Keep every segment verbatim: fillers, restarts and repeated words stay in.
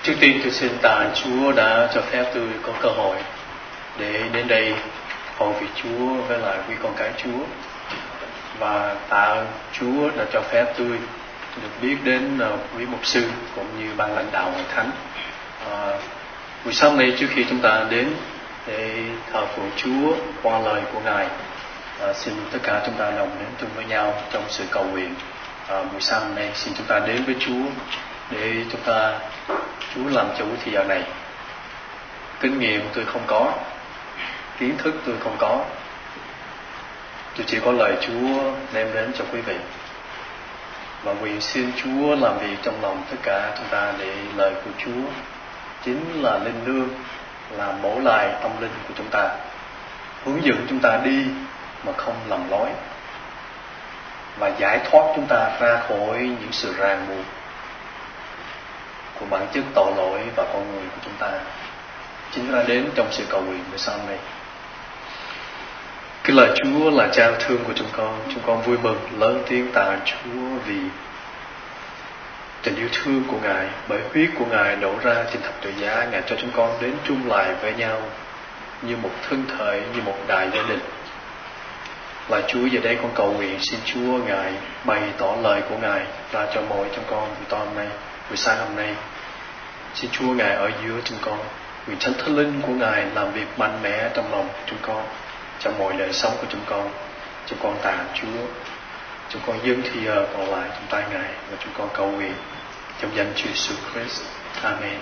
Trước tiên tôi xin tạ ơn Chúa đã cho phép tôi có cơ hội để đến đây hầu việc Chúa với lại quý con cái Chúa. Và tạ ơn Chúa đã cho phép tôi được biết đến quý mục sư cũng như ban lãnh đạo hội thánh. À, buổi sáng nay trước khi chúng ta đến để thờ phượng Chúa qua lời của Ngài, à, xin tất cả chúng ta đồng đến chung với nhau trong sự cầu nguyện. À, buổi sáng nay xin chúng ta đến với Chúa để chúng ta Chúa làm chủ thì giờ này. Kinh nghiệm tôi không có, kiến thức tôi không có, tôi chỉ có lời Chúa đem đến cho quý vị. Và nguyện xin Chúa làm việc trong lòng tất cả chúng ta để lời của Chúa chính là linh lương, là bổ lại tâm linh của chúng ta, hướng dẫn chúng ta đi mà không lầm lối, và giải thoát chúng ta ra khỏi những sự ràng buộc của bản chất tội lỗi và con người của chúng ta. Chính ra đến trong sự cầu nguyện buổi sáng này. Cái lời Chúa là trao thương của chúng con. Chúng con vui mừng lớn tiếng tạ ơn Chúa vì tình yêu thương của Ngài, bởi huyết của Ngài đổ ra trên thập tự giá. Ngài cho chúng con đến chung lại với nhau như một thân thể, như một đại gia đình. Là Chúa, giờ đây con cầu nguyện xin Chúa Ngài bày tỏ lời của Ngài ra cho mỗi chúng con buổi tối hôm nay, buổi sáng hôm nay. Xin Chúa Ngài ở giữa chúng con. Nguyện Thánh Thánh Linh của Ngài làm việc mạnh mẽ trong lòng của chúng con, trong mọi đời sống của chúng con. Chúng con tạ ơn Chúa. Chúng con dâng thì giờ còn lại trong tay Ngài, và chúng con cầu nguyện trong danh Chúa Jesus Christ. Amen.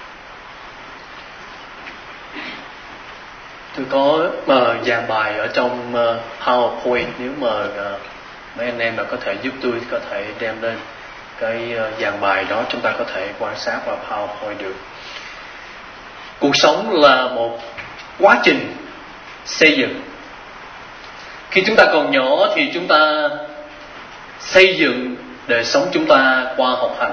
Tôi có uh, dàn bài ở trong uh, PowerPoint. Nếu mà uh, mấy anh em nào có thể giúp tôi có thể đem lên cái uh, dàn bài đó, chúng ta có thể quan sát vào PowerPoint được. Cuộc sống là một quá trình xây dựng. Khi chúng ta còn nhỏ thì chúng ta xây dựng đời sống chúng ta qua học hành.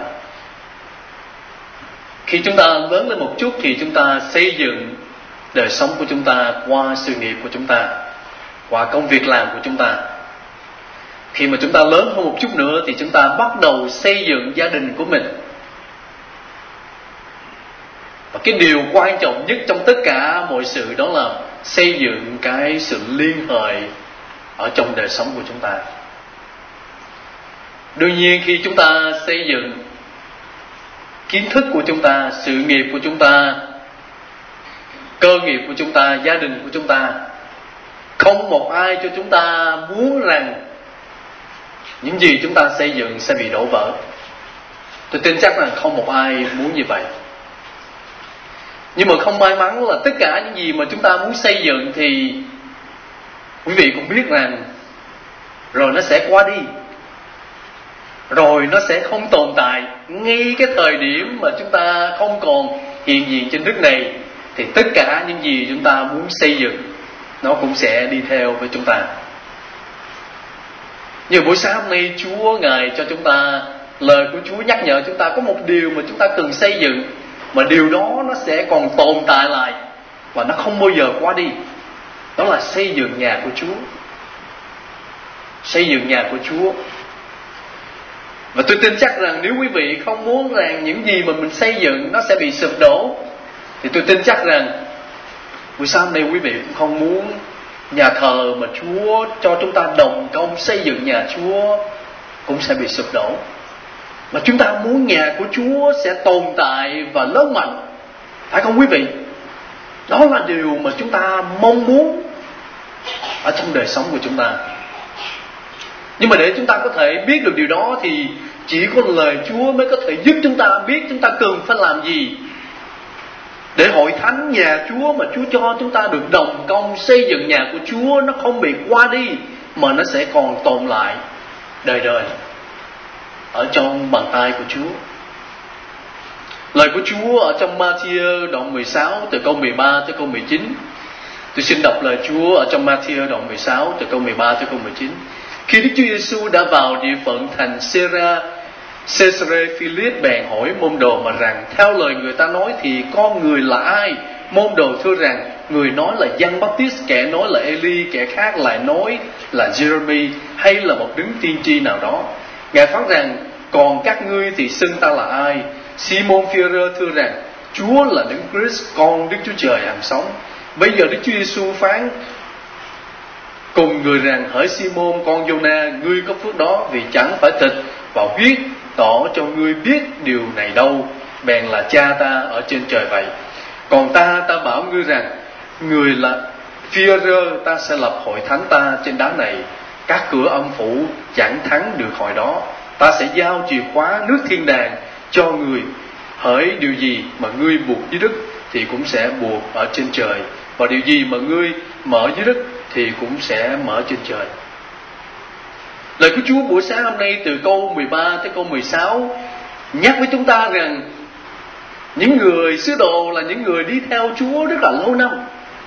Khi chúng ta lớn lên một chút thì chúng ta xây dựng đời sống của chúng ta qua sự nghiệp của chúng ta, qua công việc làm của chúng ta. Khi mà chúng ta lớn hơn một chút nữa thì chúng ta bắt đầu xây dựng gia đình của mình. Và cái điều quan trọng nhất trong tất cả mọi sự đó là xây dựng cái sự liên hệ ở trong đời sống của chúng ta. Đương nhiên khi chúng ta xây dựng kiến thức của chúng ta, sự nghiệp của chúng ta, cơ nghiệp của chúng ta, gia đình của chúng ta, không một ai cho chúng ta muốn rằng những gì chúng ta xây dựng sẽ bị đổ vỡ. Tôi tin chắc rằng không một ai muốn như vậy. Nhưng mà không may mắn là tất cả những gì mà chúng ta muốn xây dựng thì quý vị cũng biết rằng rồi nó sẽ qua đi, rồi nó sẽ không tồn tại. Ngay cái thời điểm mà chúng ta không còn hiện diện trên đất này thì tất cả những gì chúng ta muốn xây dựng nó cũng sẽ đi theo với chúng ta. Nhưng buổi sáng hôm nay Chúa Ngài cho chúng ta, lời của Chúa nhắc nhở chúng ta có một điều mà chúng ta cần xây dựng, mà điều đó nó sẽ còn tồn tại lại và nó không bao giờ qua đi. Đó là xây dựng nhà của Chúa. Xây dựng nhà của Chúa. Và tôi tin chắc rằng nếu quý vị không muốn rằng những gì mà mình xây dựng nó sẽ bị sụp đổ, thì tôi tin chắc rằng buổi sáng nay quý vị cũng không muốn nhà thờ mà Chúa cho chúng ta đồng công xây dựng nhà Chúa cũng sẽ bị sụp đổ. Mà chúng ta muốn nhà của Chúa sẽ tồn tại và lớn mạnh. Phải không quý vị? Đó là điều mà chúng ta mong muốn ở trong đời sống của chúng ta. Nhưng mà để chúng ta có thể biết được điều đó thì chỉ có lời Chúa mới có thể giúp chúng ta biết chúng ta cần phải làm gì để hội thánh nhà Chúa mà Chúa cho chúng ta được đồng công xây dựng nhà của Chúa nó không bị qua đi, mà nó sẽ còn tồn lại đời đời ở trong bàn tay của Chúa. Lời của Chúa ở trong Ma-thi-ơ đoạn mười sáu từ câu mười ba tới câu mười chín. Tôi xin đọc lời Chúa ở trong Ma-thi-ơ đoạn mười sáu từ câu mười ba tới câu mười chín. Khi Đức Chúa Giêsu đã vào địa phận thành Caesarea Philip, bèn hỏi môn đồ mà rằng: theo lời người ta nói thì con người là ai? Môn đồ thưa rằng: người nói là Giăng Baptist, kẻ nói là Eli, kẻ khác lại nói là Jeremy hay là một đấng tiên tri nào đó. Ngài phán rằng: còn các ngươi thì xưng ta là ai? Simon Phi-e-rơ thưa rằng Chúa là Đấng Christ, con Đức Chúa Trời hằng sống. Bây giờ Đức Chúa Giêsu phán cùng người rằng: hỡi Simon con Giô-na, ngươi có phước đó, vì chẳng phải thịt và huyết tỏ cho ngươi biết điều này đâu, bèn là Cha ta ở trên trời vậy. Còn ta ta bảo ngươi rằng, người là Phi-e-rơ, ta sẽ lập hội thánh ta trên đá này, các cửa âm phủ chẳng thắng được hội đó. Ta sẽ giao chìa khóa nước thiên đàng cho người. Hỡi điều gì mà ngươi buộc dưới đất thì cũng sẽ buộc ở trên trời, và điều gì mà ngươi mở dưới đất thì cũng sẽ mở trên trời. Lời của Chúa buổi sáng hôm nay từ câu mười ba tới câu mười sáu nhắc với chúng ta rằng những người sứ đồ là những người đi theo Chúa rất là lâu năm,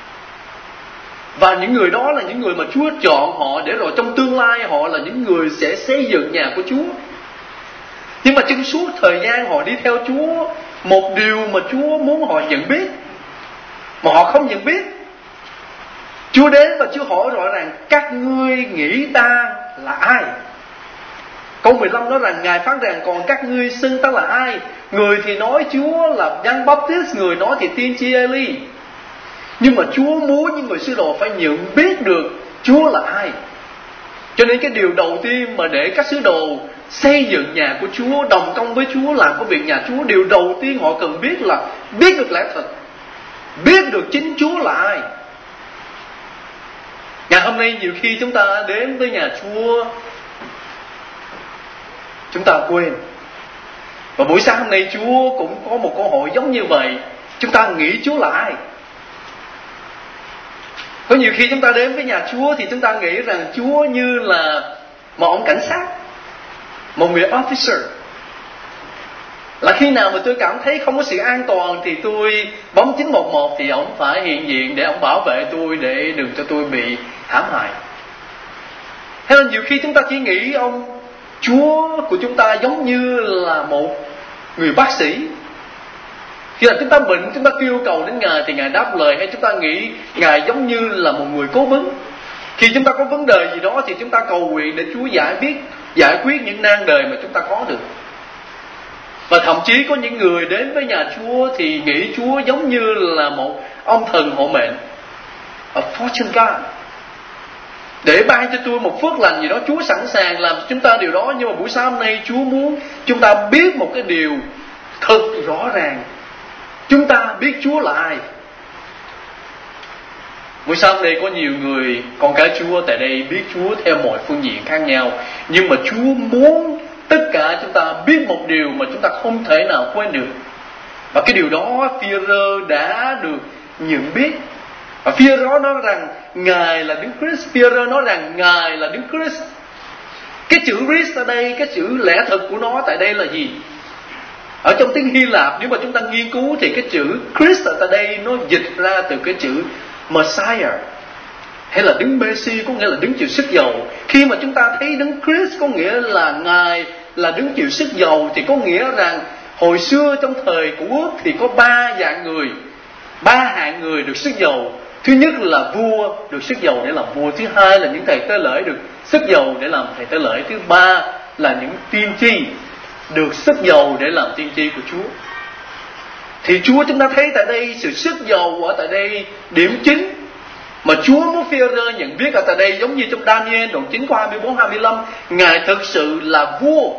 và những người đó là những người mà Chúa chọn họ để rồi trong tương lai họ là những người sẽ xây dựng nhà của Chúa. Nhưng mà trong suốt thời gian họ đi theo Chúa, một điều mà Chúa muốn họ nhận biết mà họ không nhận biết. Chúa đến và Chúa hỏi rõ ràng: các ngươi nghĩ ta là ai? Câu mười lăm nói rằng Ngài phán rằng: còn các ngươi xưng ta là ai? Người thì nói Chúa là Giăng Baptist, người nói thì tiên tri Eli. Nhưng mà Chúa muốn những người sứ đồ phải nhận biết được Chúa là ai. Cho nên cái điều đầu tiên mà để các sứ đồ xây dựng nhà của Chúa, đồng công với Chúa, làm công việc nhà Chúa, điều đầu tiên họ cần biết là biết được lẽ thật, biết được chính Chúa là ai. Ngày hôm nay nhiều khi chúng ta đến với nhà Chúa, chúng ta quên. Và buổi sáng hôm nay Chúa cũng có một câu hỏi giống như vậy. Chúng ta nghĩ Chúa là ai? Có nhiều khi chúng ta đến với nhà Chúa thì chúng ta nghĩ rằng Chúa như là một ông cảnh sát, một người officer. Là khi nào mà tôi cảm thấy không có sự an toàn thì tôi bấm chín một một thì ông phải hiện diện để ông bảo vệ tôi, để đừng cho tôi bị hãm hại. Thế nên nhiều khi chúng ta chỉ nghĩ ông Chúa của chúng ta giống như là một người bác sĩ. Khi là chúng ta bệnh, chúng ta kêu cầu đến Ngài thì Ngài đáp lời, hay chúng ta nghĩ Ngài giống như là một người cố vấn. Khi chúng ta có vấn đề gì đó thì chúng ta cầu nguyện để Chúa giải biết, giải quyết những nan đề mà chúng ta có được. Và thậm chí có những người đến với nhà Chúa thì nghĩ Chúa giống như là một ông thần hộ mệnh, a fortune God, để ban cho tôi một phước lành gì đó. Chúa sẵn sàng làm cho chúng ta điều đó. Nhưng mà buổi sáng hôm nay Chúa muốn chúng ta biết một cái điều thật rõ ràng: chúng ta biết Chúa là ai. Buổi sáng đây có nhiều người con cái Chúa tại đây biết Chúa theo mọi phương diện khác nhau, nhưng mà Chúa muốn tất cả chúng ta biết một điều mà chúng ta không thể nào quên được. Và cái điều đó Phi-e-rơ đã được nhận biết. Và Phi-e-rơ nói rằng Ngài là Đấng Christ. Phi-e-rơ nói rằng Ngài là Đấng Christ. Cái chữ Christ ở đây, cái chữ lẽ thực của nó tại đây là gì? Ở trong tiếng Hy Lạp, nếu mà chúng ta nghiên cứu thì cái chữ Christ ở tại đây nó dịch ra từ cái chữ Messiah, hay là Đấng Messi, có nghĩa là Đấng chịu sức dầu. Khi mà chúng ta thấy Đấng Christ có nghĩa là Ngài là Đấng chịu sức dầu, thì có nghĩa rằng hồi xưa trong thời của quốc thì có ba dạng người, ba hạng người được sức dầu. Thứ nhất là vua được sức dầu để làm vua. Thứ hai là những thầy tế lễ được sức dầu để làm thầy tế lễ. Thứ ba là những tiên tri được sức dầu để làm tiên tri của Chúa. Thì Chúa chúng ta thấy tại đây sự sức dầu ở tại đây điểm chính mà Chúa muốn Phi-e-rơ nhận biết ở tại đây, giống như trong Daniel đoạn chín câu hai mươi bốn hai mươi lăm, Ngài thực sự là vua.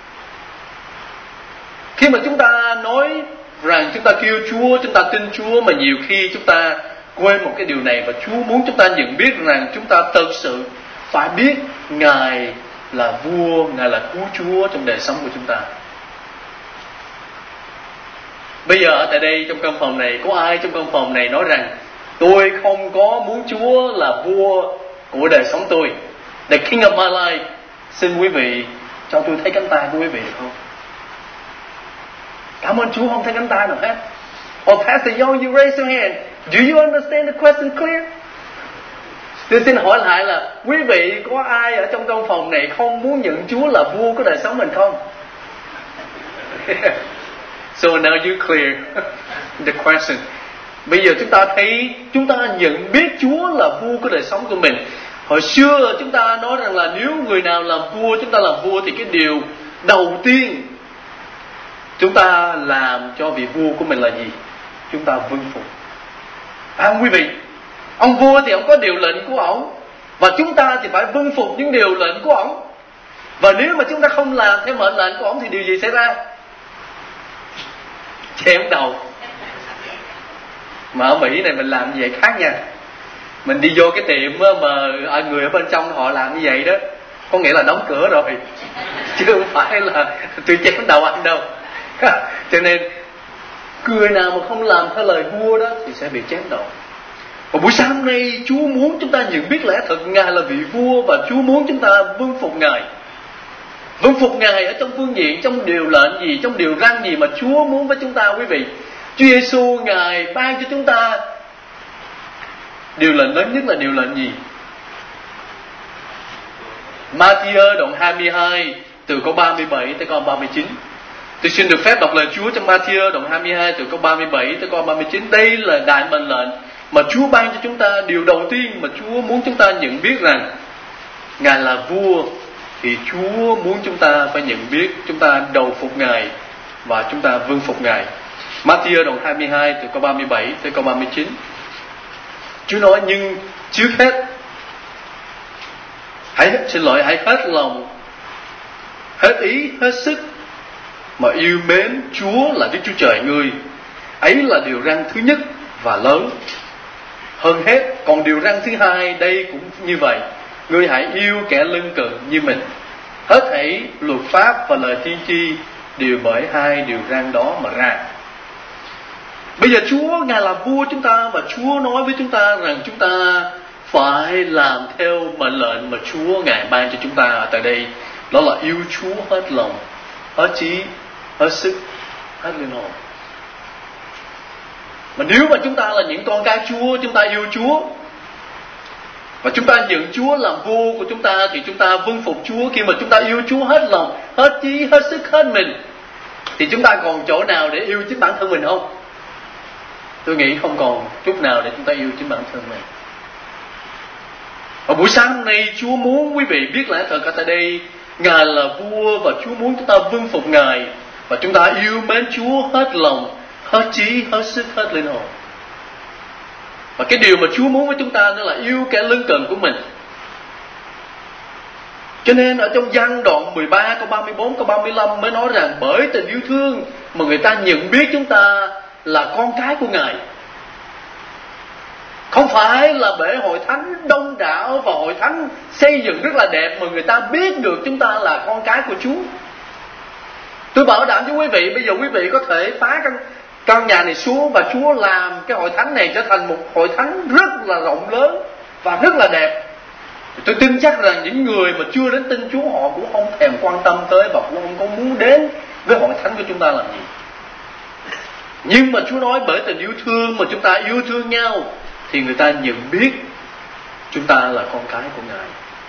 Khi mà chúng ta nói rằng chúng ta kêu Chúa, chúng ta tin Chúa, mà nhiều khi chúng ta quên một cái điều này, và Chúa muốn chúng ta nhận biết rằng chúng ta thực sự phải biết Ngài là vua, Ngài là cứu Chúa trong đời sống của chúng ta. Bây giờ ở tại đây trong căn phòng này, có ai trong căn phòng này nói rằng tôi không có muốn Chúa là vua của đời sống tôi, the king of my life? Xin quý vị cho tôi thấy cánh tay của quý vị được không? Cảm ơn Chúa, không thấy cánh tay nào hết. Oh, Pastor Young, you raise your hand. Do you understand the question clear? Tôi xin hỏi lại là quý vị có ai ở trong căn phòng này không muốn nhận Chúa là vua của đời sống mình không? So now you clear the question. Bây giờ chúng ta thấy, chúng ta nhận biết Chúa là vua của đời sống của mình. Hồi xưa chúng ta nói rằng là nếu người nào làm vua, chúng ta làm vua, thì cái điều đầu tiên chúng ta làm cho vị vua của mình là gì? Chúng ta vâng phục. À quý vị, ông vua thì ông có điều lệnh của ông, và chúng ta thì phải vâng phục những điều lệnh của ông. Và nếu mà chúng ta không làm theo mệnh lệnh của ông thì điều gì xảy ra? Chém đầu. Mà ở Mỹ này mình làm như vậy khác nha. Mình đi vô cái tiệm mà người ở bên trong họ làm như vậy đó, có nghĩa là đóng cửa rồi, chứ không phải là tôi chém đầu anh đâu. Cho nên người nào mà không làm theo lời vua đó thì sẽ bị chém đầu. Và buổi sáng hôm nay Chúa muốn chúng ta nhận biết lẽ thật Ngài là vị vua, và Chúa muốn chúng ta vâng phục Ngài. Vâng phục Ngài ở trong phương diện, trong điều lệnh gì, trong điều răn gì mà Chúa muốn với chúng ta quý vị. Chúa Giêsu Ngài ban cho chúng ta điều lệnh lớn nhất là điều lệnh gì? Ma-thi-ơ đoạn hai mươi hai từ câu ba mươi bảy tới câu ba mươi chín. Tôi xin được phép đọc lời Chúa trong Ma-thi-ơ đoạn hai mươi hai từ câu ba mươi bảy tới câu ba mươi chín. Đây là đại mệnh lệnh mà Chúa ban cho chúng ta. Điều đầu tiên mà Chúa muốn chúng ta nhận biết rằng Ngài là vua, thì Chúa muốn chúng ta phải nhận biết, chúng ta đầu phục Ngài và chúng ta vâng phục Ngài. Ma-thi-ơ đoạn hai mươi hai từ câu ba mươi bảy tới câu ba mươi chín. Chúa nói: nhưng trước hết hãy xin lỗi hãy hết lòng, hết ý, hết sức mà yêu mến Chúa là Đức Chúa Trời ngươi. Ấy là điều răn thứ nhất và lớn hơn hết. Còn điều răn thứ hai đây cũng như vậy: ngươi hãy yêu kẻ lân cận như mình. Hết thảy luật pháp và lời tiên tri đều bởi hai điều răn đó mà ra. Bây giờ Chúa Ngài là vua chúng ta, và Chúa nói với chúng ta rằng chúng ta phải làm theo mệnh lệnh mà Chúa Ngài ban cho chúng ta ở tại đây. Đó là yêu Chúa hết lòng, hết trí, hết sức, hết linh hồn. Mà nếu mà chúng ta là những con cái Chúa, chúng ta yêu Chúa và chúng ta nhận Chúa làm vua của chúng ta, thì chúng ta vâng phục Chúa. Khi mà chúng ta yêu Chúa hết lòng, hết trí, hết sức, hết mình, thì chúng ta còn chỗ nào để yêu chính bản thân mình không? Tôi nghĩ không còn chút nào để chúng ta yêu chính bản thân mình. Ở buổi sáng hôm nay Chúa muốn quý vị biết lẽ thật ở tại đây Ngài là vua, và Chúa muốn chúng ta vâng phục Ngài, và chúng ta yêu mến Chúa hết lòng, hết trí, hết sức, hết linh hồn. Và cái điều mà Chúa muốn với chúng ta đó là yêu kẻ lân cận của mình. Cho nên ở trong Giăng đoạn mười ba câu ba mươi bốn câu ba mươi lăm mới nói rằng bởi tình yêu thương mà người ta nhận biết chúng ta là con cái của Ngài. Không phải là bể hội thánh đông đảo và hội thánh xây dựng rất là đẹp mà người ta biết được chúng ta là con cái của Chúa. Tôi bảo đảm với quý vị, bây giờ quý vị có thể phá căn, căn nhà này xuống và Chúa làm cái hội thánh này trở thành một hội thánh rất là rộng lớn và rất là đẹp. Tôi tin chắc rằng những người mà chưa đến tin Chúa họ cũng không thèm quan tâm tới và cũng không có muốn đến với hội thánh của chúng ta làm gì. Nhưng mà Chúa nói bởi tình yêu thương mà chúng ta yêu thương nhau thì người ta nhận biết chúng ta là con cái của Ngài.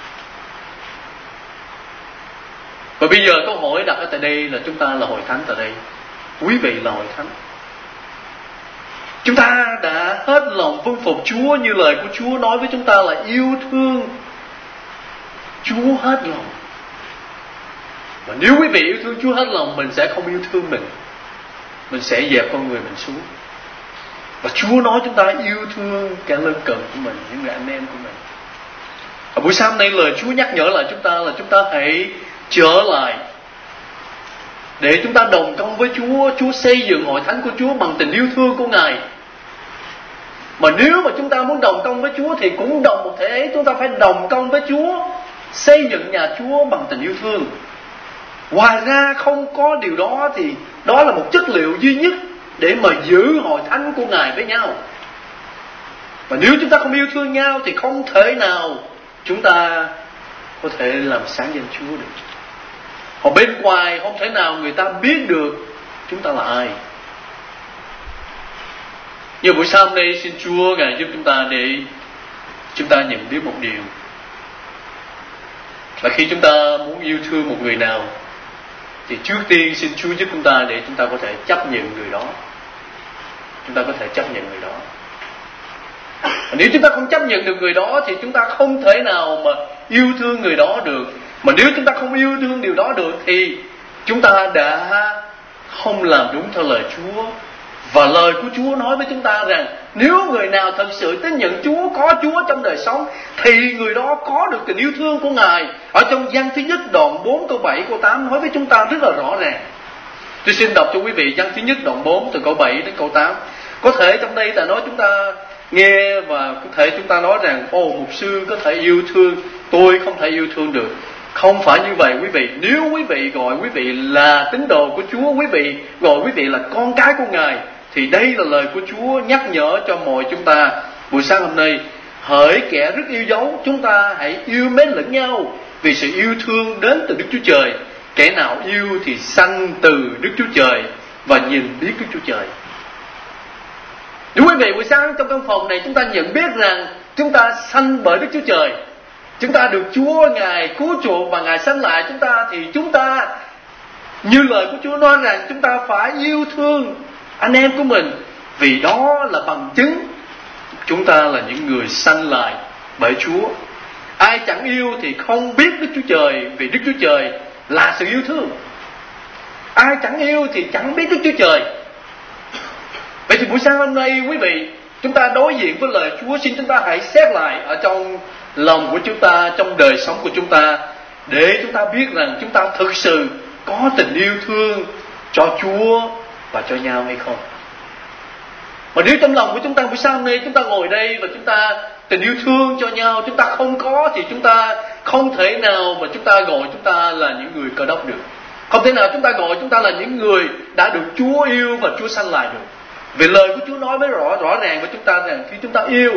Và bây giờ câu hỏi đặt ở tại đây là chúng ta là hội thánh tại đây. Quý vị là hội thánh. Chúng ta đã hết lòng vâng phục Chúa như lời của Chúa nói với chúng ta là yêu thương Chúa hết lòng. Và nếu quý vị yêu thương Chúa hết lòng, mình sẽ không yêu thương mình. Mình sẽ dẹp con người mình xuống. Và Chúa nói chúng ta yêu thương kẻ lân cận của mình, những người anh em của mình. Ở buổi sáng nay lời Chúa nhắc nhở lại chúng ta là chúng ta hãy trở lại để chúng ta đồng công với Chúa. Chúa xây dựng hội thánh của Chúa bằng tình yêu thương của Ngài. Mà nếu mà chúng ta muốn đồng công với Chúa thì cũng đồng một thể ấy, chúng ta phải đồng công với Chúa, xây dựng nhà Chúa bằng tình yêu thương. Ngoài ra không có điều đó thì đó là một chất liệu duy nhất để mà giữ hội thánh của Ngài với nhau. Và nếu chúng ta không yêu thương nhau thì không thể nào chúng ta có thể làm sáng danh Chúa được. Ở bên ngoài không thể nào người ta biết được chúng ta là ai. Nhưng buổi sáng hôm nay xin Chúa Ngài giúp chúng ta để chúng ta nhận biết một điều, là khi chúng ta muốn yêu thương một người nào thì trước tiên xin Chúa giúp chúng ta để chúng ta có thể chấp nhận người đó. Chúng ta có thể chấp nhận người đó. Và nếu chúng ta không chấp nhận được người đó thì chúng ta không thể nào mà yêu thương người đó được. Mà nếu chúng ta không yêu thương điều đó được thì chúng ta đã không làm đúng theo lời Chúa. Và lời của Chúa nói với chúng ta rằng nếu người nào thật sự tin nhận Chúa, có Chúa trong đời sống, thì người đó có được tình yêu thương của Ngài. Ở trong Giăng thứ nhất đoạn bốn câu bảy câu tám nói với chúng ta rất là rõ ràng. Tôi xin đọc cho quý vị Giăng thứ nhất đoạn bốn từ câu bảy đến câu tám. Có thể trong đây ta nói chúng ta nghe và có thể chúng ta nói rằng ồ, mục sư có thể yêu thương, tôi không thể yêu thương được. Không phải như vậy quý vị. Nếu quý vị gọi quý vị là tín đồ của Chúa, quý vị gọi quý vị là con cái của Ngài, thì đây là lời của Chúa nhắc nhở cho mọi chúng ta buổi sáng hôm nay. Hỡi kẻ rất yêu dấu, chúng ta hãy yêu mến lẫn nhau, vì sự yêu thương đến từ Đức Chúa Trời. Kẻ nào yêu thì sanh từ Đức Chúa Trời và nhìn biết Đức Chúa Trời. Nếu quý vị buổi sáng trong căn phòng này chúng ta nhận biết rằng chúng ta sanh bởi Đức Chúa Trời, chúng ta được Chúa Ngài cứu chuộc và Ngài sanh lại chúng ta, thì chúng ta như lời của Chúa nói rằng chúng ta phải yêu thương anh em của mình, vì đó là bằng chứng chúng ta là những người sanh lại bởi Chúa. Ai chẳng yêu thì không biết Đức Chúa Trời, vì Đức Chúa Trời là sự yêu thương. Ai chẳng yêu thì chẳng biết Đức Chúa Trời. Vậy thì buổi sáng hôm nay quý vị, chúng ta đối diện với lời Chúa, xin chúng ta hãy xét lại ở trong lòng của chúng ta, trong đời sống của chúng ta, để chúng ta biết rằng chúng ta thực sự có tình yêu thương cho Chúa và cho nhau hay không. Mà nếu trong lòng của chúng ta buổi sáng hôm nay chúng ta ngồi đây và chúng ta tình yêu thương cho nhau chúng ta không có, thì chúng ta không thể nào mà chúng ta gọi chúng ta là những người Cơ Đốc được. Không thể nào chúng ta gọi chúng ta là những người đã được Chúa yêu và Chúa sanh lại được. Vì lời của Chúa nói với rõ rõ ràng với chúng ta rằng khi chúng ta yêu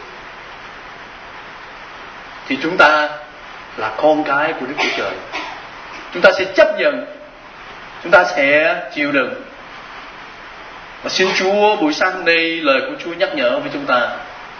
thì chúng ta là con cái của Đức Chúa Trời. Chúng ta sẽ chấp nhận, chúng ta sẽ chịu đựng. Và xin Chúa buổi sáng hôm nay lời của Chúa nhắc nhở với chúng ta.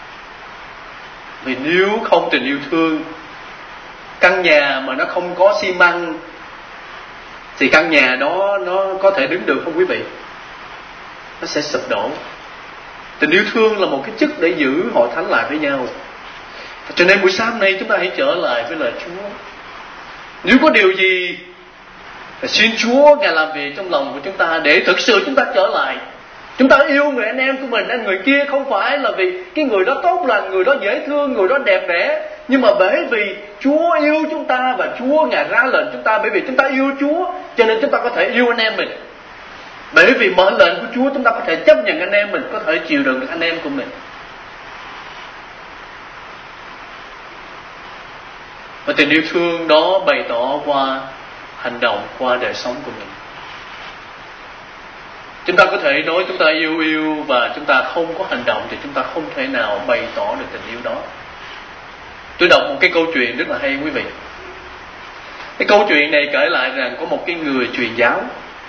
Vì nếu không tình yêu thương, căn nhà mà nó không có xi măng thì căn nhà đó nó có thể đứng được không quý vị? Nó sẽ sụp đổ. Tình yêu thương là một cái chất để giữ hội thánh lại với nhau. Cho nên buổi sáng nay chúng ta hãy trở lại với lời Chúa. Nếu có điều gì, xin Chúa Ngài làm việc trong lòng của chúng ta để thực sự chúng ta trở lại. Chúng ta yêu người anh em của mình, anh người kia không phải là vì cái người đó tốt lành, người đó dễ thương, người đó đẹp đẽ, nhưng mà bởi vì Chúa yêu chúng ta và Chúa Ngài ra lệnh chúng ta. Bởi vì chúng ta yêu Chúa cho nên chúng ta có thể yêu anh em mình. Bởi vì mệnh lệnh của Chúa chúng ta có thể chấp nhận anh em mình, có thể chịu đựng được anh em của mình. Và tình yêu thương đó bày tỏ qua hành động, qua đời sống của mình. Chúng ta có thể nói chúng ta yêu yêu và chúng ta không có hành động thì chúng ta không thể nào bày tỏ được tình yêu đó. Tôi đọc một cái câu chuyện rất là hay quý vị. Cái câu chuyện này kể lại rằng có một cái người truyền giáo.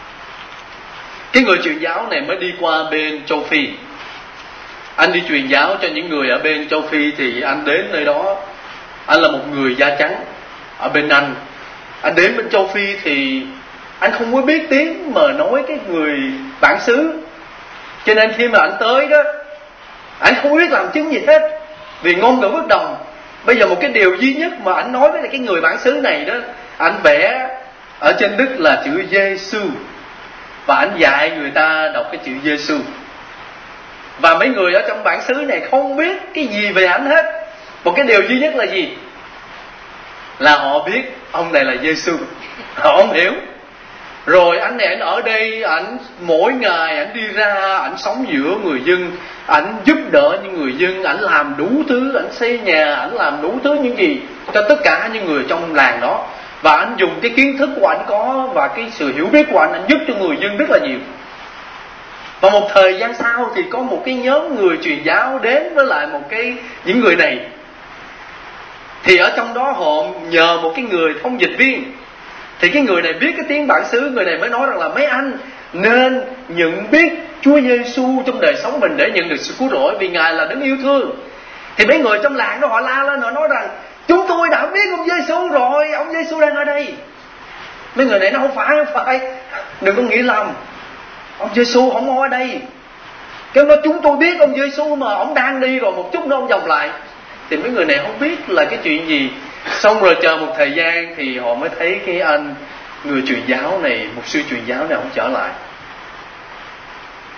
Cái người truyền giáo này mới đi qua bên châu Phi. Anh đi truyền giáo cho những người ở bên châu Phi thì anh đến nơi đó. Anh là một người da trắng ở bên Anh. Anh đến bên châu Phi thì anh không có biết tiếng mà nói cái người bản xứ. Cho nên khi mà anh tới đó, anh không biết làm chứng gì hết, vì ngôn ngữ bất đồng. Bây giờ một cái điều duy nhất mà anh nói với cái người bản xứ này đó, anh vẽ ở trên Đức là chữ Giê-xu, và anh dạy người ta đọc cái chữ Giê-xu. Và mấy người ở trong bản xứ này không biết cái gì về anh hết. Một cái điều duy nhất là gì? Là họ biết ông này là Giê-xu. Họ không hiểu. Rồi anh này anh ở đây, anh mỗi ngày anh đi ra, anh sống giữa người dân, anh giúp đỡ những người dân, anh làm đủ thứ, anh xây nhà, anh làm đủ thứ những gì cho tất cả những người trong làng đó. Và anh dùng cái kiến thức của anh có và cái sự hiểu biết của anh, anh giúp cho người dân rất là nhiều. Và một thời gian sau thì có một cái nhóm người truyền giáo đến với lại một cái những người này. Thì ở trong đó họ nhờ một cái người thông dịch viên. Thì cái người này biết cái tiếng bản xứ, người này mới nói rằng là mấy anh nên nhận biết Chúa Giê-xu trong đời sống mình để nhận được sự cứu rỗi, vì Ngài là đấng yêu thương. Thì mấy người trong làng đó họ la lên, họ nói rằng chúng tôi đã biết ông Giê-xu rồi, ông Giê-xu đang ở đây. Mấy người này nó không phải, không phải, đừng có nghĩ lầm, ông Giê-xu không ở đây. Cái nói chúng tôi biết ông Giê-xu mà ông đang đi rồi, một chút nữa ông vòng lại. Thì mấy người này không biết là cái chuyện gì. Xong rồi chờ một thời gian thì họ mới thấy cái anh người truyền giáo này, mục sư truyền giáo này, ông trở lại.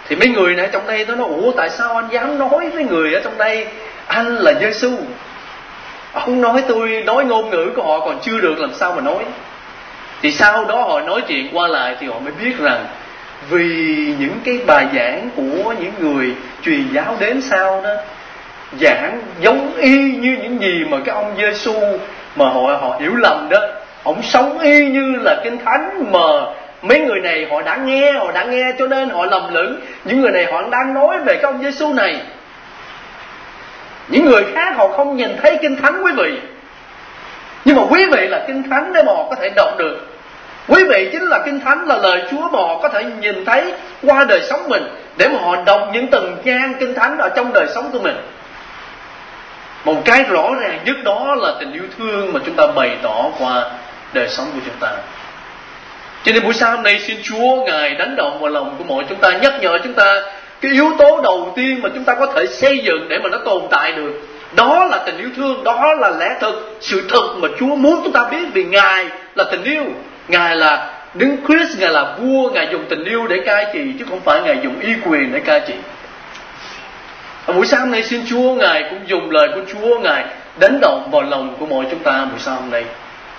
Thì mấy người này trong đây nó nói: ủa tại sao anh dám nói với người ở trong đây anh là Giê-xu? Ông nói tôi nói ngôn ngữ của họ còn chưa được, làm sao mà nói. Thì sau đó họ nói chuyện qua lại thì họ mới biết rằng vì những cái bài giảng của những người truyền giáo đến sau đó giảng giống y như những gì mà cái ông Giê-xu mà họ họ hiểu lầm đó. Ông sống y như là Kinh Thánh mà mấy người này họ đã nghe, họ đã nghe cho nên họ lầm lẫn. Những người này họ đang nói về cái ông Giê-xu này. Những người khác họ không nhìn thấy Kinh Thánh quý vị. Nhưng mà quý vị là Kinh Thánh để mà họ có thể đọc được. Quý vị chính là Kinh Thánh, là lời Chúa mà họ có thể nhìn thấy qua đời sống mình, để mà họ đọc những từng trang Kinh Thánh ở trong đời sống của mình. Một cái rõ ràng nhất đó là tình yêu thương mà chúng ta bày tỏ qua đời sống của chúng ta. Cho nên buổi sáng hôm nay xin Chúa Ngài đánh động vào lòng của mỗi chúng ta, nhắc nhở chúng ta cái yếu tố đầu tiên mà chúng ta có thể xây dựng để mà nó tồn tại được. Đó là tình yêu thương, đó là lẽ thực, sự thực mà Chúa muốn chúng ta biết. Vì Ngài là tình yêu, Ngài là Đấng Christ, Ngài là vua, Ngài dùng tình yêu để cai trị, chứ không phải Ngài dùng uy quyền để cai trị. Ở buổi sáng hôm nay xin Chúa Ngài cũng dùng lời của Chúa Ngài đánh động vào lòng của mỗi chúng ta buổi sáng hôm nay.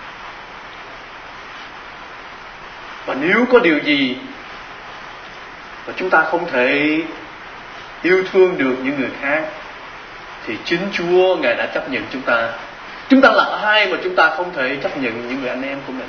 Và nếu có điều gì mà chúng ta không thể yêu thương được những người khác thì chính Chúa Ngài đã chấp nhận chúng ta. Chúng ta là ai mà chúng ta không thể chấp nhận những người anh em của mình?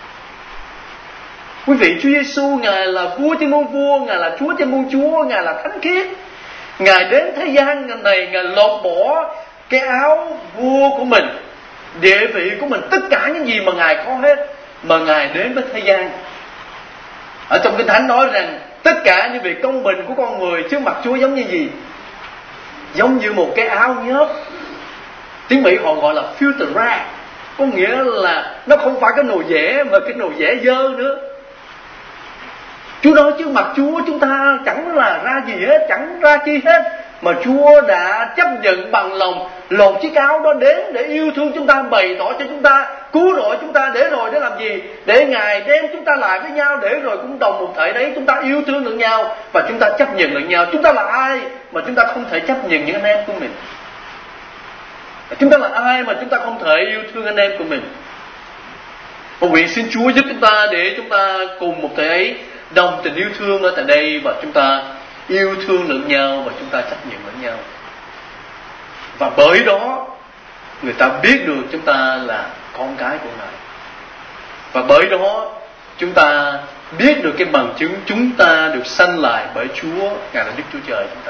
Quý vị, Chúa Giê-xu Ngài là vua trên muôn vua, Ngài là Chúa trên muôn Chúa, Ngài là thánh khiết. Ngài đến thế gian này, Ngài lột bỏ cái áo vua của mình, địa vị của mình, tất cả những gì mà Ngài có hết, mà Ngài đến với thế gian. Ở trong Kinh Thánh nói rằng tất cả những việc công bình của con người trước mặt Chúa giống như gì? Giống như một cái áo nhớp. Tiếng Mỹ họ gọi là filter rag, có nghĩa là nó không phải cái nồi dẻ mà cái nồi dẻ dơ nữa. Chúa nói trước mặt Chúa chúng ta chẳng là ra gì hết, chẳng ra chi hết, mà Chúa đã chấp nhận bằng lòng lột chiếc áo đó đến để yêu thương chúng ta, bày tỏ cho chúng ta, cứu rỗi chúng ta, để rồi để làm gì? Để Ngài đem chúng ta lại với nhau, để rồi cũng đồng một thể đấy chúng ta yêu thương lẫn nhau và chúng ta chấp nhận lẫn nhau. Chúng ta là ai mà chúng ta không thể chấp nhận những anh em của mình? Chúng ta là ai mà chúng ta không thể yêu thương anh em của mình? Một nguyện xin Chúa giúp chúng ta để chúng ta cùng một thể ấy đồng tình yêu thương ở tại đây, và chúng ta yêu thương lẫn nhau và chúng ta chấp nhận lẫn nhau. Và bởi đó người ta biết được chúng ta là con cái của Ngài. Và bởi đó chúng ta biết được cái bằng chứng chúng ta được sanh lại bởi Chúa, Ngài là Đức Chúa Trời chúng ta.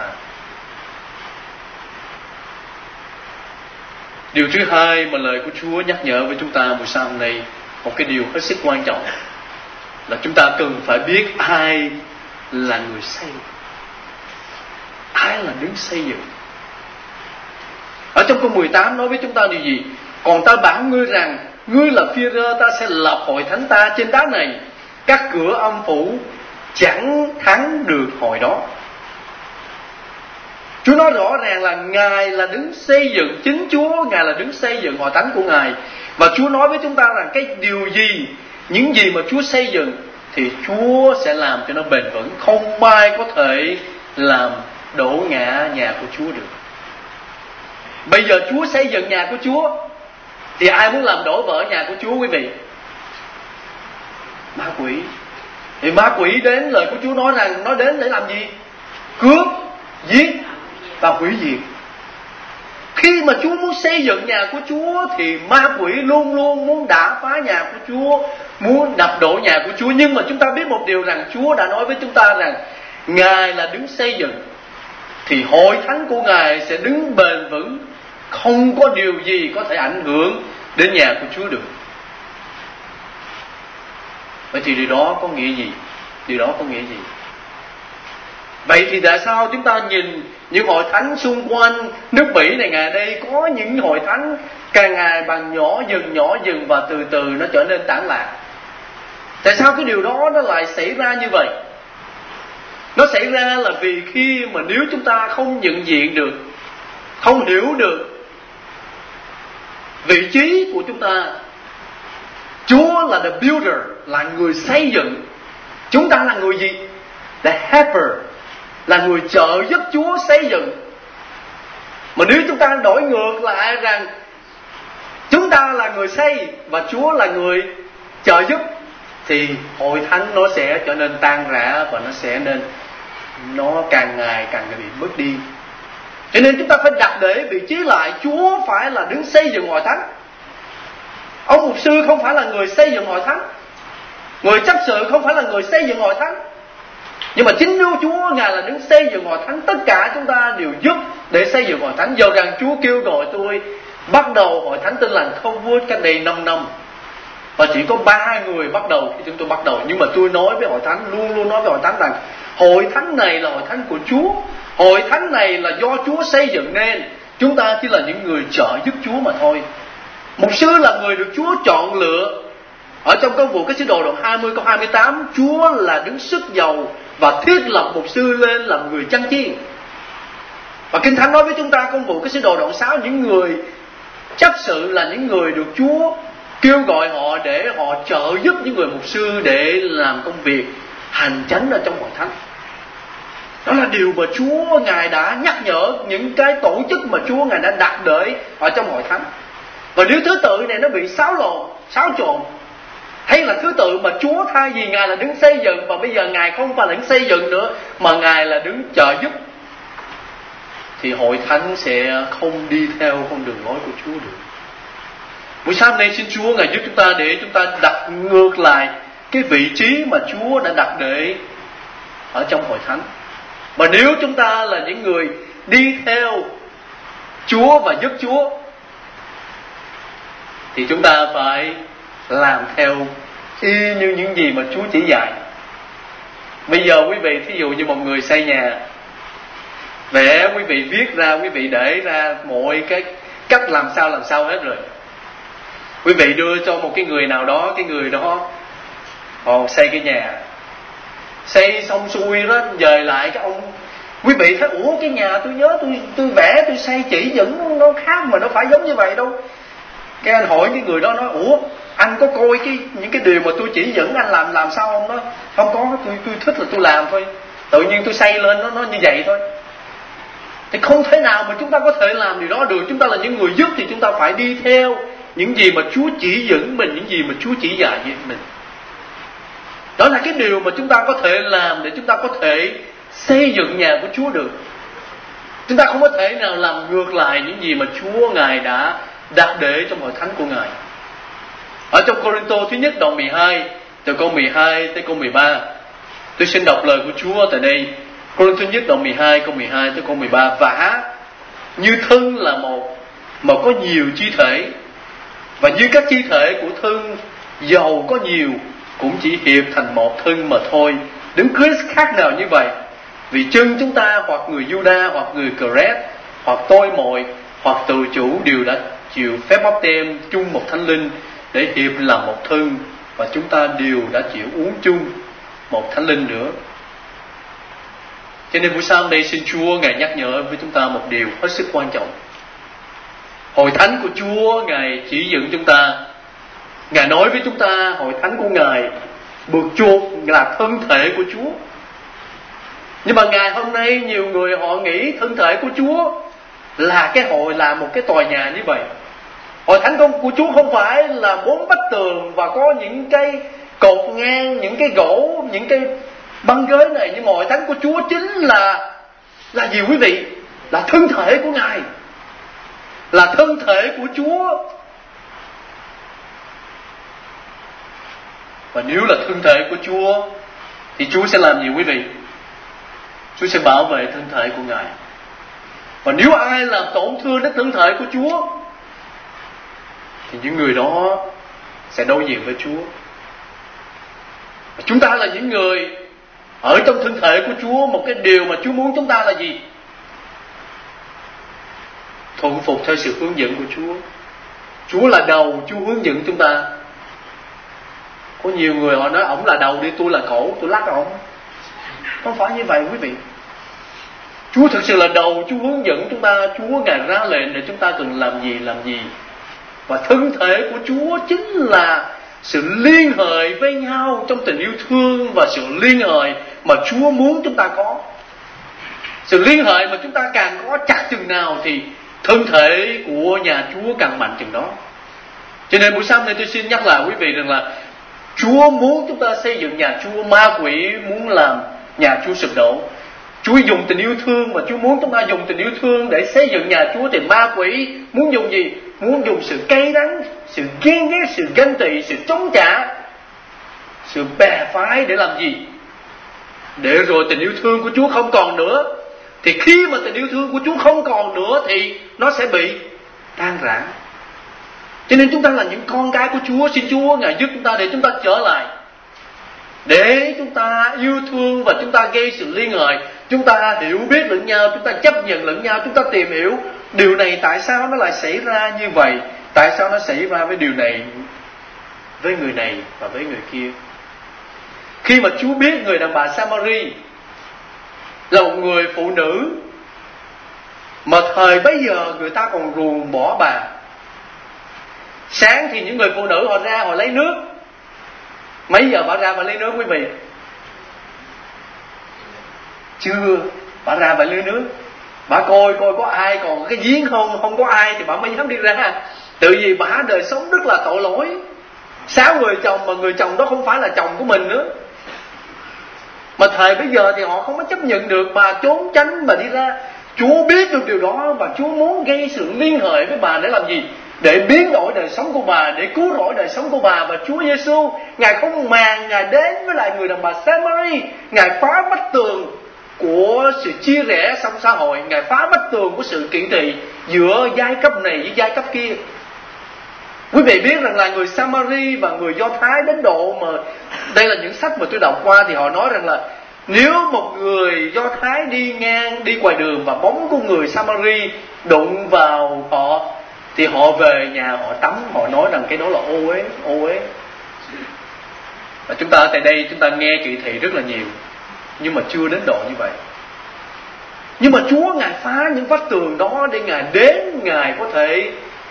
Điều thứ hai mà lời của Chúa nhắc nhở với chúng ta buổi sáng hôm nay, một cái điều hết sức quan trọng, là chúng ta cần phải biết ai là người xây, ai là đấng xây dựng. Ở trong câu mười tám nói với chúng ta điều gì? Còn ta bảo ngươi rằng, ngươi là Phi-rơ, ta sẽ lập hội thánh ta trên đá này, các cửa âm phủ chẳng thắng được hội đó. Chúa nói rõ ràng là Ngài là đấng xây dựng, chính Chúa Ngài là đấng xây dựng hội thánh của Ngài. Và Chúa nói với chúng ta rằng cái điều gì, những gì mà Chúa xây dựng thì Chúa sẽ làm cho nó bền vững, không ai có thể làm đổ ngã nhà của Chúa được. Bây giờ Chúa xây dựng nhà của Chúa thì ai muốn làm đổ vỡ nhà của Chúa quý vị? Ma quỷ. Thì ma quỷ đến, lời của Chúa nói rằng nó đến để làm gì? Cướp, giết và hủy diệt. Khi mà Chúa muốn xây dựng nhà của Chúa thì ma quỷ luôn luôn muốn đả phá nhà của Chúa, muốn đập đổ nhà của Chúa. Nhưng mà chúng ta biết một điều rằng Chúa đã nói với chúng ta rằng Ngài là đứng xây dựng, thì hội thánh của Ngài sẽ đứng bền vững, không có điều gì có thể ảnh hưởng đến nhà của Chúa được. Vậy thì điều đó có nghĩa gì? Điều đó có nghĩa gì? Vậy thì tại sao chúng ta nhìn những hội thánh xung quanh nước Mỹ này ngày đây, có những hội thánh càng ngày bằng nhỏ dần nhỏ dần và từ từ nó trở nên tản lạc? Tại sao cái điều đó nó lại xảy ra như vậy? Nó xảy ra là vì khi mà nếu chúng ta không nhận diện được, không hiểu được vị trí của chúng ta, Chúa là the builder, là người xây dựng. Chúng ta là người gì? The helper. là người trợ giúp Chúa xây dựng. Mà nếu chúng ta đổi ngược lại rằng chúng ta là người xây và Chúa là người trợ giúp, thì hội thánh nó sẽ trở nên tan rã và nó sẽ nên nó càng ngày càng bị mất đi. Cho nên chúng ta phải đặt để vị trí lại, Chúa phải là đứng xây dựng hội thánh. Ông mục sư không phải là người xây dựng hội thánh, người chấp sự không phải là người xây dựng hội thánh, nhưng mà chính Chúa Ngài là đứng xây dựng hội thánh. Tất cả chúng ta đều giúp để xây dựng hội thánh. Dầu rằng Chúa kêu gọi tôi bắt đầu hội thánh Tin Lành Coldwood cách đây năm năm, và chỉ có ba người bắt đầu khi chúng tôi bắt đầu, nhưng mà tôi nói với hội thánh, luôn luôn nói với hội thánh rằng hội thánh này là hội thánh của Chúa, hội thánh này là do Chúa xây dựng nên, chúng ta chỉ là những người trợ giúp Chúa mà thôi. Mục sư là người được Chúa chọn lựa. Ở trong Công vụ các sứ đồ đoạn hai mươi câu hai mươi tám, Chúa là đứng sức giàu và thiết lập mục sư lên làm người chăn chiên. Và Kinh Thánh nói với chúng ta Công vụ các sứ đồ đoạn sáu, những người chấp sự là những người được Chúa kêu gọi họ để họ trợ giúp những người mục sư để làm công việc hành chánh ở trong hội thánh. Đó là điều mà Chúa Ngài đã nhắc nhở, những cái tổ chức mà Chúa Ngài đã đặt để ở trong hội thánh. Và nếu thứ tự này nó bị xáo lộn, xáo trộn, hay là thứ tự mà Chúa thay vì Ngài là đứng xây dựng và bây giờ Ngài không phải là đứng xây dựng nữa mà Ngài là đứng trợ giúp, thì hội thánh sẽ không đi theo con đường lối của Chúa được. Buổi sáng nay xin Chúa Ngài giúp chúng ta để chúng ta đặt ngược lại cái vị trí mà Chúa đã đặt để ở trong hội thánh. Mà nếu chúng ta là những người đi theo Chúa và giúp Chúa, thì chúng ta phải làm theo y như những gì mà Chúa chỉ dạy. Bây giờ quý vị, thí dụ như một người xây nhà, vẽ, quý vị viết ra, quý vị để ra mọi cái cách làm sao làm sao hết rồi. Quý vị đưa cho một cái người nào đó, cái người đó họ xây cái nhà, xây xong xuôi đó, dời lại cái ông, quý vị thấy ủa cái nhà tôi nhớ tôi tôi vẽ tôi xây chỉ dẫn nó khác mà nó phải giống như vậy đâu. Cái anh hỏi cái người đó nói ủa anh có coi cái những cái điều mà tôi chỉ dẫn anh làm làm sao không? Đó không có, tôi tôi thích là tôi làm thôi, tự nhiên tôi xây lên nó nó như vậy thôi. Thì không thể nào mà chúng ta có thể làm điều đó được. Chúng ta là những người giúp thì chúng ta phải đi theo những gì mà Chúa chỉ dẫn mình, những gì mà Chúa chỉ dạy với mình. Đó là cái điều mà chúng ta có thể làm để chúng ta có thể xây dựng nhà của Chúa được. Chúng ta không có thể nào làm ngược lại những gì mà Chúa Ngài đã đặt để trong hội thánh của Ngài. Ở trong Cô-rinh-tô thứ nhất đoạn mười hai, từ câu mười hai tới câu mười ba, tôi xin đọc lời của Chúa tại đây. Cô-rinh thứ nhất đoạn mười hai, câu mười hai tới câu mười ba. Vả như thân là một mà có nhiều chi thể, và như các chi thể của thân dầu có nhiều cũng chỉ hiệp thành một thân mà thôi. Đấng Christ khác nào như vậy? Vì chân chúng ta hoặc người Juda hoặc người Cret hoặc tôi mọi hoặc tự chủ đều đã chịu phép báp têm chung một thánh linh để hiệp làm một thân, và chúng ta đều đã chịu uống chung một thánh linh nữa. Cho nên buổi sáng đây xin Chúa Ngài nhắc nhở với chúng ta một điều hết sức quan trọng. Hội thánh của Chúa Ngài chỉ dẫn chúng ta, Ngài nói với chúng ta hội thánh của Ngài buộc chuộc là thân thể của Chúa. Nhưng mà ngày hôm nay nhiều người họ nghĩ thân thể của Chúa là cái hội, là một cái tòa nhà như vậy. Hội thánh của Chúa không phải là bốn vách tường và có những cái cột ngang, những cái gỗ, những cái băng ghế này. Nhưng mà hội thánh của Chúa chính là là gì quý vị? Là thân thể của Ngài, là thân thể của Chúa. Và nếu là thân thể của Chúa thì Chúa sẽ làm gì quý vị? Chúa sẽ bảo vệ thân thể của Ngài. Và nếu ai làm tổn thương đến thân thể của Chúa thì những người đó sẽ đối diện với Chúa. Và chúng ta là những người ở trong thân thể của Chúa. Một cái điều mà Chúa muốn chúng ta là gì? Thuận phục theo sự hướng dẫn của Chúa. Chúa là đầu, Chúa hướng dẫn chúng ta. Có nhiều người họ nói ổng là đầu đi, tôi là cổ, tôi lắc ổng. Không phải như vậy quý vị. Chúa thực sự là đầu, Chúa hướng dẫn chúng ta, Chúa Ngài ra lệnh để chúng ta cần làm gì làm gì. Và thân thể của Chúa chính là sự liên hệ với nhau trong tình yêu thương và sự liên hệ mà Chúa muốn chúng ta có. Sự liên hệ mà chúng ta càng có chặt chừng nào thì thân thể của nhà Chúa càng mạnh chừng đó. Cho nên buổi sáng nay tôi xin nhắc lại quý vị rằng là Chúa muốn chúng ta xây dựng nhà Chúa, ma quỷ muốn làm nhà Chúa sụp đổ. Chúa dùng tình yêu thương, mà Chúa muốn chúng ta dùng tình yêu thương để xây dựng nhà Chúa. Thì ma quỷ muốn dùng gì? Muốn dùng sự cay đắng, sự ghen ghét, sự ganh tị, sự chống trả, sự bè phái để làm gì? Để rồi tình yêu thương của Chúa không còn nữa. Thì khi mà tình yêu thương của Chúa không còn nữa thì nó sẽ bị tan rã. Cho nên chúng ta là những con cái của Chúa. Xin Chúa Ngài giúp chúng ta để chúng ta trở lại, để chúng ta yêu thương và chúng ta gây sự liên hệ, chúng ta hiểu biết lẫn nhau, chúng ta chấp nhận lẫn nhau, chúng ta tìm hiểu điều này tại sao nó lại xảy ra như vậy, tại sao nó xảy ra với điều này, với người này và với người kia. Khi mà Chúa biết người đàn bà Samari là một người phụ nữ mà thời bấy giờ người ta còn ruồng bỏ bà. Sáng thì những người phụ nữ họ ra họ lấy nước. Mấy giờ bà ra bà lấy nước quý vị? Chưa. Bà ra bà lấy nước, bà coi coi có ai còn cái giếng không, không có ai thì bà mới dám đi ra. Tự vì bà đời sống rất là tội lỗi. Sáu người chồng mà người chồng đó không phải là chồng của mình nữa. Mà thời bây giờ thì họ không có chấp nhận được, bà trốn tránh bà đi ra. Chúa biết được điều đó và Chúa muốn gây sự liên hệ với bà để làm gì? Để biến đổi đời sống của bà, để cứu rỗi đời sống của bà. Và Chúa Giêsu, Ngài không màng, Ngài đến với lại người đàn bà Samari, Ngài phá vách tường của sự chia rẽ trong xã hội, Ngài phá vách tường của sự kiện thị giữa giai cấp này với giai cấp kia. Quý vị biết rằng là người Samari và người Do Thái đến độ mà, đây là những sách mà tôi đọc qua, thì họ nói rằng là nếu một người Do Thái đi ngang, đi ngoài đường và bóng của người Samari đụng vào họ, thì họ về nhà họ tắm, họ nói rằng cái đó là ô uế, ô uế. Và chúng ta tại đây chúng ta nghe kỳ thị rất là nhiều, nhưng mà chưa đến độ như vậy. Nhưng mà Chúa Ngài phá những vách tường đó để Ngài đến, Ngài có thể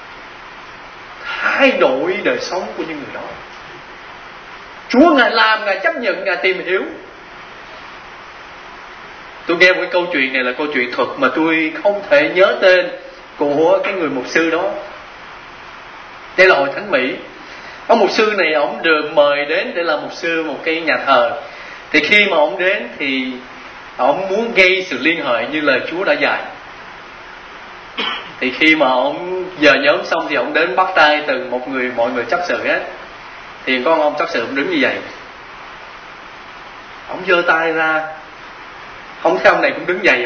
thay đổi đời sống của những người đó. Chúa Ngài làm, Ngài chấp nhận, Ngài tìm hiểu. Tôi nghe một cái câu chuyện này là câu chuyện thật mà tôi không thể nhớ tên của cái người mục sư đó. Đây là hội thánh Mỹ. Ông mục sư này ông được mời đến để làm mục sư một cái nhà thờ. Thì khi mà ông đến thì ông muốn gây sự liên hệ như lời Chúa đã dạy. Thì khi mà ông giờ nhóm xong thì ông đến bắt tay từng một người, mọi người chấp sự hết. Thì con ông chấp sự ông đứng như vậy, ông giơ tay ra, không thấy ông này cũng đứng vậy à.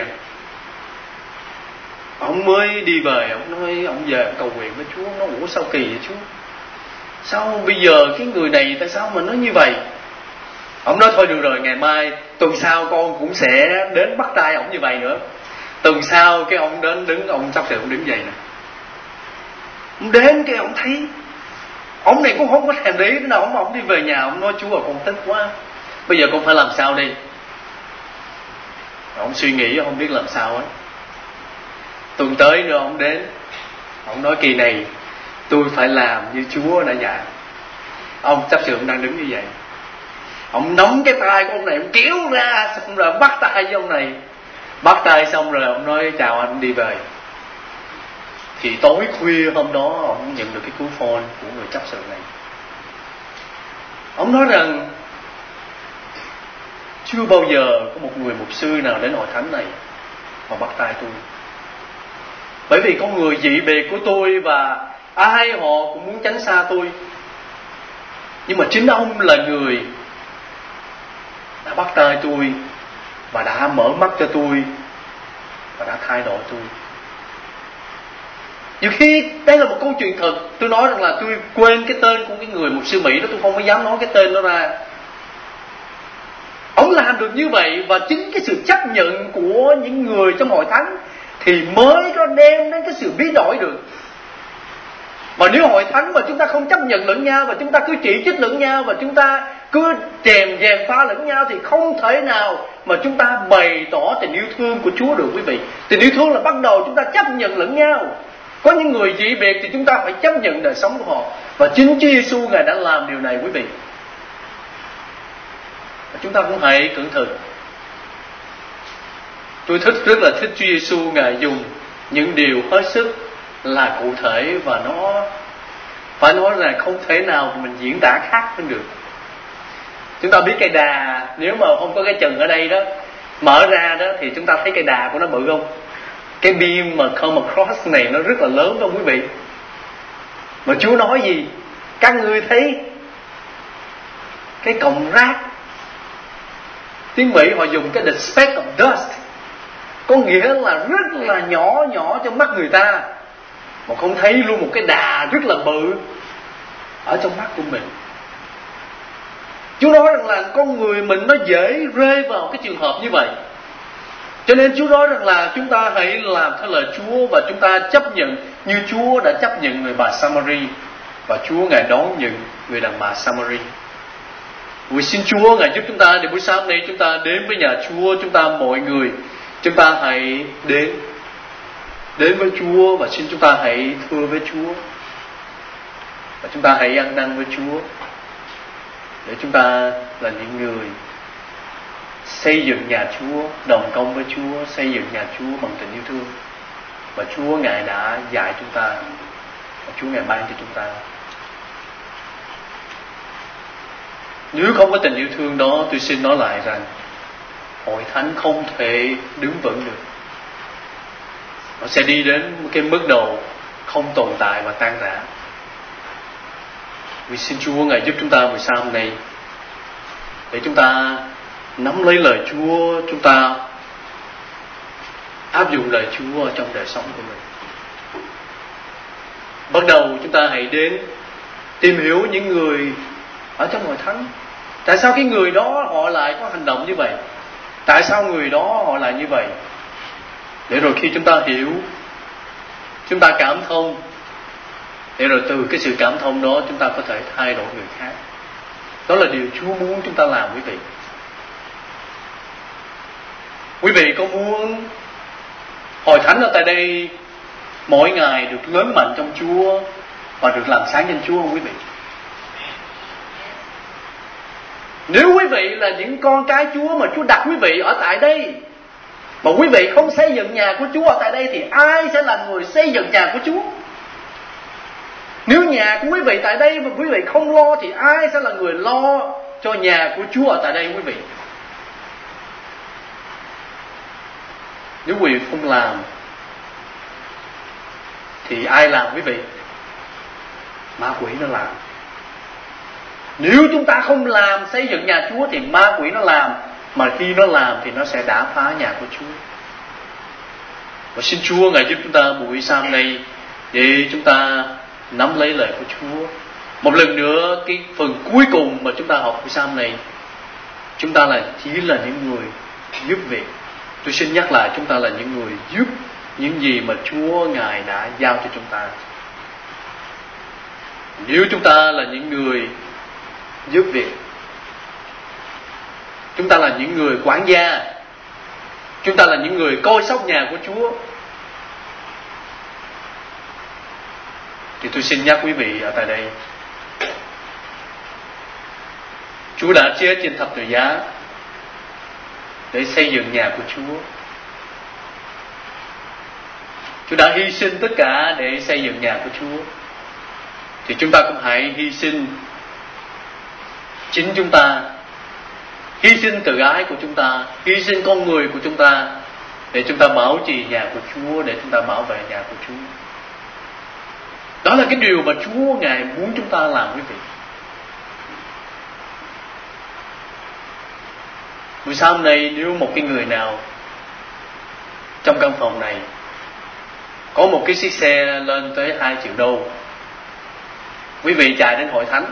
Ông mới đi về, ông nói ông về cầu nguyện với Chúa. Nó ủa sao kỳ vậy Chúa? Sao bây giờ cái người này tại sao mà nói như vậy? Ông nói thôi được rồi, ngày mai tuần sau con cũng sẽ đến bắt tay ông như vậy nữa. Tuần sau cái ông đến đứng, ông sắp sửa ông đứng vậy nè. Ông đến cái ông thấy ông này cũng không có thèm để ý thế nào. Ông ông đi về nhà ông nói Chúa à, con tức quá, bây giờ con phải làm sao đi? Ông suy nghĩ không biết làm sao ấy. Tuần tới nữa ông đến, ông nói kỳ này tôi phải làm như Chúa đã dạy. Ông chấp sự ông đang đứng như vậy, ông nắm cái tay của ông này, ông kéo ra, xong rồi ông bắt tay với ông này. Bắt tay xong rồi ông nói chào anh, đi về. Thì tối khuya hôm đó ông nhận được cái cú phone của người chấp sự này. Ông nói rằng chưa bao giờ có một người mục sư nào đến hội thánh này mà bắt tay tôi. Bởi vì con người dị biệt của tôi và ai họ cũng muốn tránh xa tôi. Nhưng mà chính ông là người đã bắt tay tôi và đã mở mắt cho tôi và đã thay đổi tôi. Nhiều khi đây là một câu chuyện thật. Tôi nói rằng là tôi quên cái tên của cái người mục sư Mỹ đó, tôi không có dám nói cái tên đó ra. Ông làm được như vậy, và chính cái sự chấp nhận của những người trong hội thánh thì mới có đem đến cái sự biến đổi được. Mà nếu hội thánh mà chúng ta không chấp nhận lẫn nhau, và chúng ta cứ chỉ trích lẫn nhau, và chúng ta cứ chèm chèm pha lẫn nhau, thì không thể nào mà chúng ta bày tỏ tình yêu thương của Chúa được quý vị. Tình yêu thương là bắt đầu chúng ta chấp nhận lẫn nhau. Có những người dị biệt thì chúng ta phải chấp nhận đời sống của họ. Và chính Chúa Giêsu Ngài đã làm điều này quý vị. Và chúng ta cũng hãy cẩn thận. Tôi thích rất là thích Chúa Giêsu, Ngài dùng những điều hết sức là cụ thể, và nó phải nói là không thể nào mình diễn tả khác hơn được. Chúng ta biết cây đà, nếu mà không có cái chừng ở đây đó, mở ra đó thì chúng ta thấy cây đà của nó bự không? Cái beam mà come across này nó rất là lớn đó quý vị. Mà Chúa nói gì? Các ngươi thấy cái cọng rác. Tiếng Mỹ họ dùng cái the speck of dust, có nghĩa là rất là nhỏ nhỏ trong mắt người ta, mà không thấy luôn một cái đà rất là bự ở trong mắt của mình. Chúa nói rằng là con người mình nó dễ rơi vào cái trường hợp như vậy. Cho nên Chúa nói rằng là chúng ta hãy làm theo lời Chúa, và chúng ta chấp nhận như Chúa đã chấp nhận người bà Samari, và Chúa Ngài đón nhận người đàn bà Samari. Vì xin Chúa Ngài giúp chúng ta để buổi sáng hôm nay chúng ta đến với nhà Chúa, chúng ta mọi người chúng ta hãy đến đến với Chúa, và xin chúng ta hãy thưa với Chúa, và chúng ta hãy ăn năn với Chúa, để chúng ta là những người xây dựng nhà Chúa, đồng công với Chúa, xây dựng nhà Chúa bằng tình yêu thương và Chúa Ngài đã dạy chúng ta, và Chúa Ngài ban cho chúng ta. Nếu không có tình yêu thương đó, tôi xin nói lại rằng hội thánh không thể đứng vững được. Nó sẽ đi đến một cái mức độ không tồn tại và tan rã. Vì xin Chúa Ngài giúp chúng ta buổi sáng hôm nay, để chúng ta nắm lấy lời Chúa, chúng ta áp dụng lời Chúa ở trong đời sống của mình. Bắt đầu chúng ta hãy đến tìm hiểu những người ở trong hội thánh. Tại sao cái người đó họ lại có hành động như vậy? Tại sao người đó họ lại như vậy? Để rồi khi chúng ta hiểu, chúng ta cảm thông, để rồi từ cái sự cảm thông đó chúng ta có thể thay đổi người khác. Đó là điều Chúa muốn chúng ta làm, quý vị. Quý vị có muốn hội thánh ở tại đây mỗi ngày được lớn mạnh trong Chúa và được làm sáng danh Chúa không quý vị? Nếu quý vị là những con cái Chúa mà Chúa đặt quý vị ở tại đây, mà quý vị không xây dựng nhà của Chúa ở tại đây, thì ai sẽ là người xây dựng nhà của Chúa? Nếu nhà của quý vị tại đây mà quý vị không lo, thì ai sẽ là người lo cho nhà của Chúa ở tại đây quý vị? Nếu quý vị không làm thì ai làm quý vị? Ma quỷ nó làm. Nếu chúng ta không làm xây dựng nhà Chúa thì ma quỷ nó làm, mà khi nó làm thì nó sẽ đả phá nhà của Chúa. Và xin Chúa Ngài giúp chúng ta buổi sáng nay để chúng ta nắm lấy lời của Chúa. Một lần nữa, cái phần cuối cùng mà chúng ta học buổi sáng này, chúng ta là chỉ là những người giúp việc. Tôi xin nhắc lại, chúng ta là những người giúp những gì mà Chúa Ngài đã giao cho chúng ta. Nếu chúng ta là những người giúp việc, chúng ta là những người quản gia, chúng ta là những người coi sóc nhà của Chúa, thì tôi xin nhắc quý vị ở tại đây, Chúa đã chết trên thập tự giá để xây dựng nhà của Chúa. Chúa đã hy sinh tất cả để xây dựng nhà của Chúa. Thì chúng ta cũng hãy hy sinh chính chúng ta, hy sinh tự ái của chúng ta, hy sinh con người của chúng ta, để chúng ta bảo trì nhà của Chúa, để chúng ta bảo vệ nhà của Chúa. Đó là cái điều mà Chúa Ngài muốn chúng ta làm, quý vị. Buổi sáng hôm nay, nếu một cái người nào trong căn phòng này có một cái chiếc xe lên tới hai triệu đô, quý vị chạy đến hội thánh,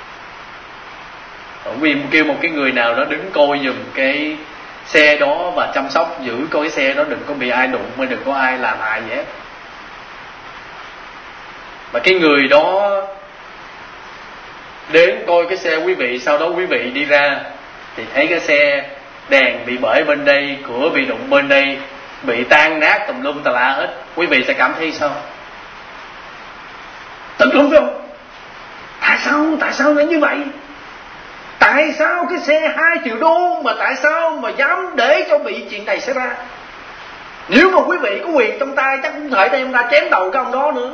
quý vị kêu một cái người nào đó đứng coi giùm cái xe đó và chăm sóc giữ coi cái xe đó đừng có bị ai đụng, mới đừng có ai làm hại gì hết. Mà cái người đó đến coi cái xe quý vị, sau đó quý vị đi ra thì thấy cái xe đèn bị bể bên đây, cửa bị đụng bên đây, bị tan nát tùm lum tà la hết, quý vị sẽ cảm thấy sao? Tức lắm phải không? Tại sao? Tại sao lại như vậy? Tại sao cái xe hai triệu đô mà tại sao mà dám để cho bị chuyện này xảy ra? Nếu mà quý vị có quyền trong tay chắc cũng thể đem ra chém đầu cái ông đó nữa.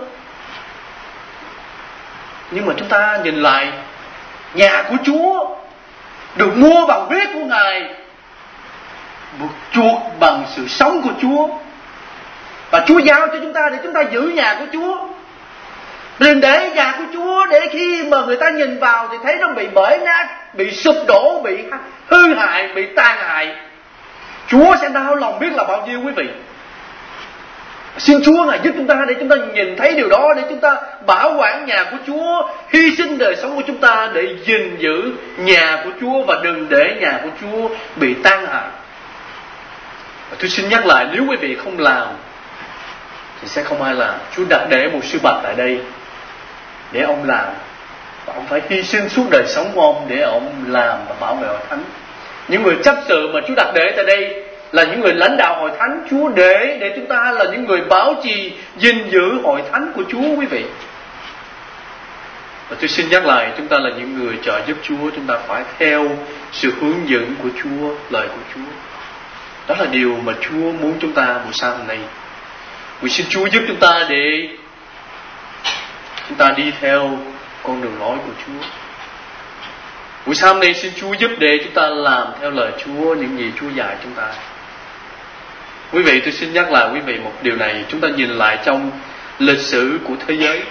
Nhưng mà chúng ta nhìn lại, nhà của Chúa được mua bằng huyết của Ngài, được chuộc bằng sự sống của Chúa, và Chúa giao cho chúng ta để chúng ta giữ nhà của Chúa. Đừng để nhà của Chúa để khi mà người ta nhìn vào thì thấy nó bị bể nát, bị sụp đổ, bị hư hại, bị tàn hại. Chúa sẽ đau lòng biết là bao nhiêu quý vị. Xin Chúa Ngài giúp chúng ta để chúng ta nhìn thấy điều đó, để chúng ta bảo quản nhà của Chúa, hy sinh đời sống của chúng ta để gìn giữ nhà của Chúa, và đừng để nhà của Chúa bị tan hại. Và tôi xin nhắc lại, nếu quý vị không làm thì sẽ không ai làm. Chúa đặt để một sư bạch tại đây để ông làm, và ông phải hy sinh suốt đời sống của ông để ông làm và bảo vệ hội thánh. Những người chấp sự mà Chúa đặt để tại đây là những người lãnh đạo hội thánh. Chúa để để chúng ta là những người bảo trì, gìn giữ hội thánh của Chúa quý vị. Và tôi xin nhắc lại, chúng ta là những người trợ giúp Chúa, chúng ta phải theo sự hướng dẫn của Chúa, lời của Chúa. Đó là điều mà Chúa muốn chúng ta buổi sáng hôm nay. Nguyện xin Chúa giúp chúng ta để chúng ta đi theo con đường lối của Chúa. Buổi sáng nay xin Chúa giúp để chúng ta làm theo lời Chúa, những gì Chúa dạy chúng ta. Quý vị, tôi xin nhắc lại quý vị một điều này. Chúng ta nhìn lại trong lịch sử của thế giới,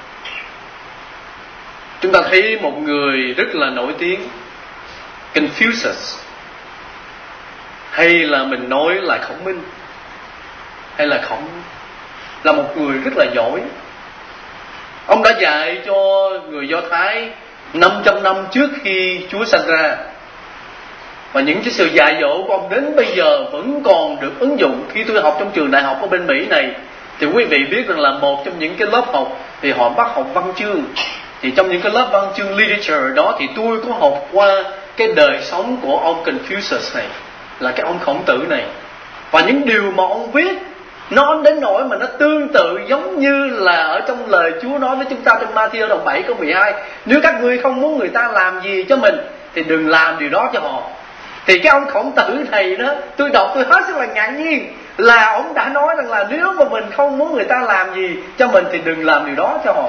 chúng ta thấy một người rất là nổi tiếng, Confucius, hay là mình nói là Khổng Minh, hay là Khổng, là một người rất là giỏi. Ông đã dạy cho người Do Thái năm trăm năm trước khi Chúa sanh ra. Và những cái sự dạy dỗ của ông đến bây giờ vẫn còn được ứng dụng. Khi tôi học trong trường đại học ở bên Mỹ này, thì quý vị biết rằng là một trong những cái lớp học thì họ bắt học văn chương. Thì trong những cái lớp văn chương literature đó thì tôi có học qua cái đời sống của ông Confucius này, là cái ông Khổng Tử này. Và những điều mà ông viết nó đến nỗi mà nó tương tự giống như là ở trong lời Chúa nói với chúng ta trong Ma-thi-ơ đoạn bảy câu mười hai. Nếu các ngươi không muốn người ta làm gì cho mình thì đừng làm điều đó cho họ. Thì cái ông Khổng Tử này đó, tôi đọc tôi hết sức là ngạc nhiên, là ông đã nói rằng là nếu mà mình không muốn người ta làm gì cho mình thì đừng làm điều đó cho họ.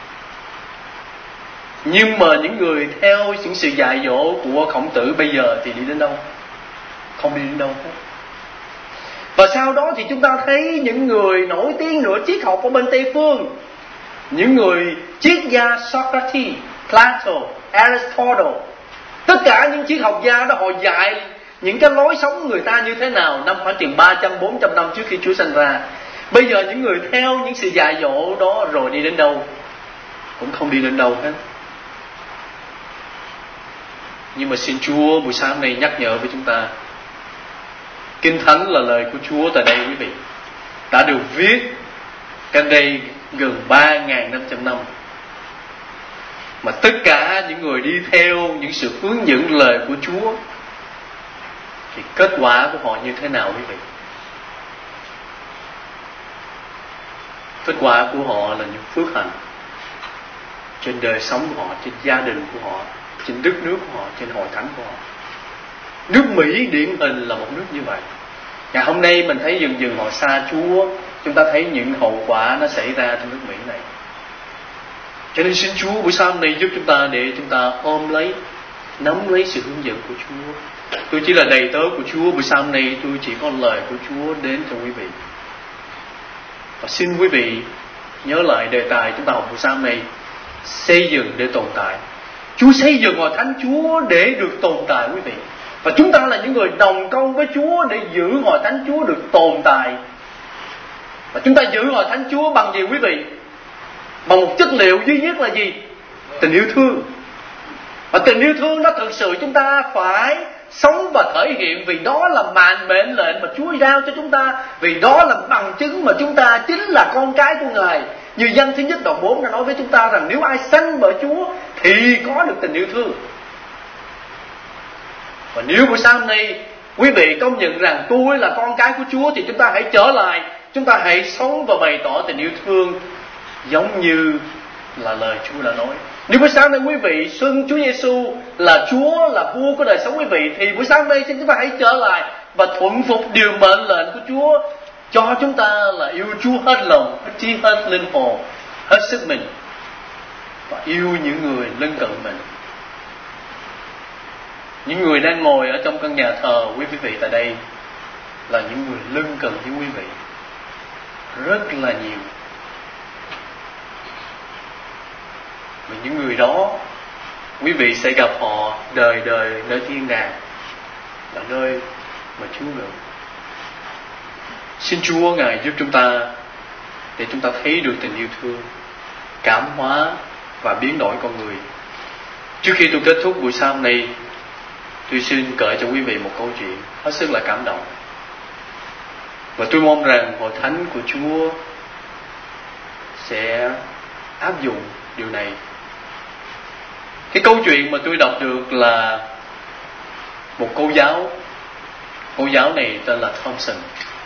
Nhưng mà những người theo những sự dạy dỗ của Khổng Tử bây giờ thì đi đến đâu? Không đi đến đâu hết. Và sau đó thì chúng ta thấy những người nổi tiếng nữa triết học ở bên Tây Phương, những người triết gia Socrates, Plato, Aristotle, tất cả những triết học gia đó họ dạy những cái lối sống người ta như thế nào năm khoảng chừng ba trăm bốn trăm năm trước khi Chúa sanh ra. Bây giờ những người theo những sự dạy dỗ đó rồi đi đến đâu? Cũng không đi đến đâu hết. Nhưng mà xin Chúa buổi sáng này nhắc nhở với chúng ta, Kinh Thánh là lời của Chúa tại đây quý vị, đã được viết cách đây gần ba nghìn năm trăm năm. Mà tất cả những người đi theo những sự hướng dẫn lời của Chúa thì kết quả của họ như thế nào quý vị? Kết quả của họ là những phước hạnh trên đời sống của họ, trên gia đình của họ, trên đất nước của họ, trên hội thánh của họ. Nước Mỹ điển hình là một nước như vậy. Ngày hôm nay mình thấy dần dần họ xa Chúa, chúng ta thấy những hậu quả nó xảy ra trong nước Mỹ này. Cho nên xin Chúa buổi sáng nay giúp chúng ta để chúng ta ôm lấy, nắm lấy sự hướng dẫn của Chúa. Tôi chỉ là đầy tớ của Chúa, buổi sáng nay tôi chỉ có lời của Chúa đến cho quý vị. Và xin quý vị nhớ lại đề tài chúng ta học buổi sáng nay, xây dựng để tồn tại. Chúa xây dựng hội thánh Chúa để được tồn tại quý vị. Và chúng ta là những người đồng công với Chúa để giữ hội thánh Chúa được tồn tại. Và chúng ta giữ hội thánh Chúa bằng gì quý vị? Bằng một chất liệu duy nhất là gì? Tình yêu thương. Và tình yêu thương đó thực sự chúng ta phải sống và thể hiện, vì đó là mệnh mệnh lệnh mà Chúa giao cho chúng ta, vì đó là bằng chứng mà chúng ta chính là con cái của Ngài. Như Giăng thứ nhất đoạn bốn đã nói với chúng ta rằng nếu ai sanh bởi Chúa thì có được tình yêu thương. Và nếu buổi sáng nay quý vị công nhận rằng tôi là con cái của Chúa thì chúng ta hãy trở lại, chúng ta hãy sống và bày tỏ tình yêu thương giống như là lời Chúa đã nói. Nếu buổi sáng nay quý vị xưng Chúa Giêsu là Chúa, là vua của đời sống quý vị, thì buổi sáng nay xin chúng ta hãy trở lại và thuận phục điều mệnh lệnh của Chúa. cho chúng ta là yêu Chúa hết lòng, hết trí, hết linh hồn, hết sức mình, và yêu những người lân cận mình. Những người đang ngồi ở trong căn nhà thờ quý vị tại đây là những người lân cận với quý vị rất là nhiều. Và những người đó quý vị sẽ gặp họ đời đời nơi thiên đàng, là nơi mà Chúa ngự. Xin Chúa Ngài giúp chúng ta để chúng ta thấy được tình yêu thương, cảm hóa và biến đổi con người. Trước khi tôi kết thúc buổi sáng này, tôi xin kể cho quý vị một câu chuyện hết sức là cảm động. Và tôi mong rằng hội thánh của Chúa sẽ áp dụng điều này. Cái câu chuyện mà tôi đọc được là một cô giáo. Cô giáo này tên là Thompson.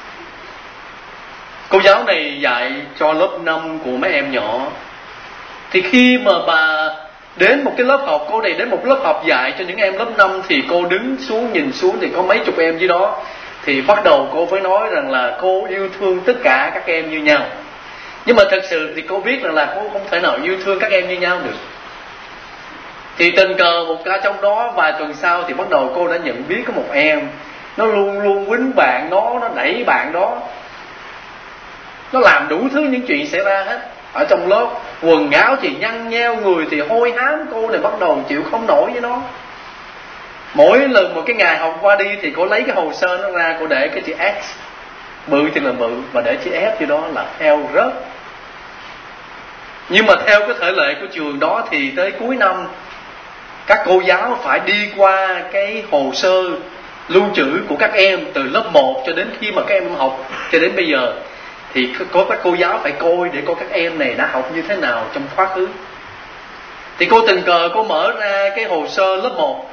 Cô giáo này dạy cho lớp năm của mấy em nhỏ. Thì khi mà bà đến một cái lớp học, cô này đến một lớp học dạy cho những em lớp năm, thì cô đứng xuống nhìn xuống thì có mấy chục em dưới đó. Thì bắt đầu cô mới nói rằng là cô yêu thương tất cả các em như nhau. Nhưng mà thật sự thì cô biết rằng là cô không thể nào yêu thương các em như nhau được. Thì tình cờ một ca trong đó vài tuần sau thì bắt đầu cô đã nhận biết có một em, nó luôn luôn quýnh bạn đó, nó đẩy bạn đó, nó làm đủ thứ những chuyện xảy ra hết ở trong lớp. Quần áo thì nhăn nheo, người thì hôi hám. Cô này bắt đầu chịu không nổi với nó. Mỗi lần một cái ngày học qua đi thì cô lấy cái hồ sơ nó ra, cô để cái chữ X, bự thì là bự, và để chữ F cho đó là fail, rớt. Nhưng mà theo cái thể lệ của trường đó thì tới cuối năm các cô giáo phải đi qua cái hồ sơ lưu trữ của các em từ lớp một cho đến khi mà các em học cho đến bây giờ. Thì có các cô giáo phải coi để coi các em này đã học như thế nào trong quá khứ. Thì cô tình cờ cô mở ra cái hồ sơ lớp một.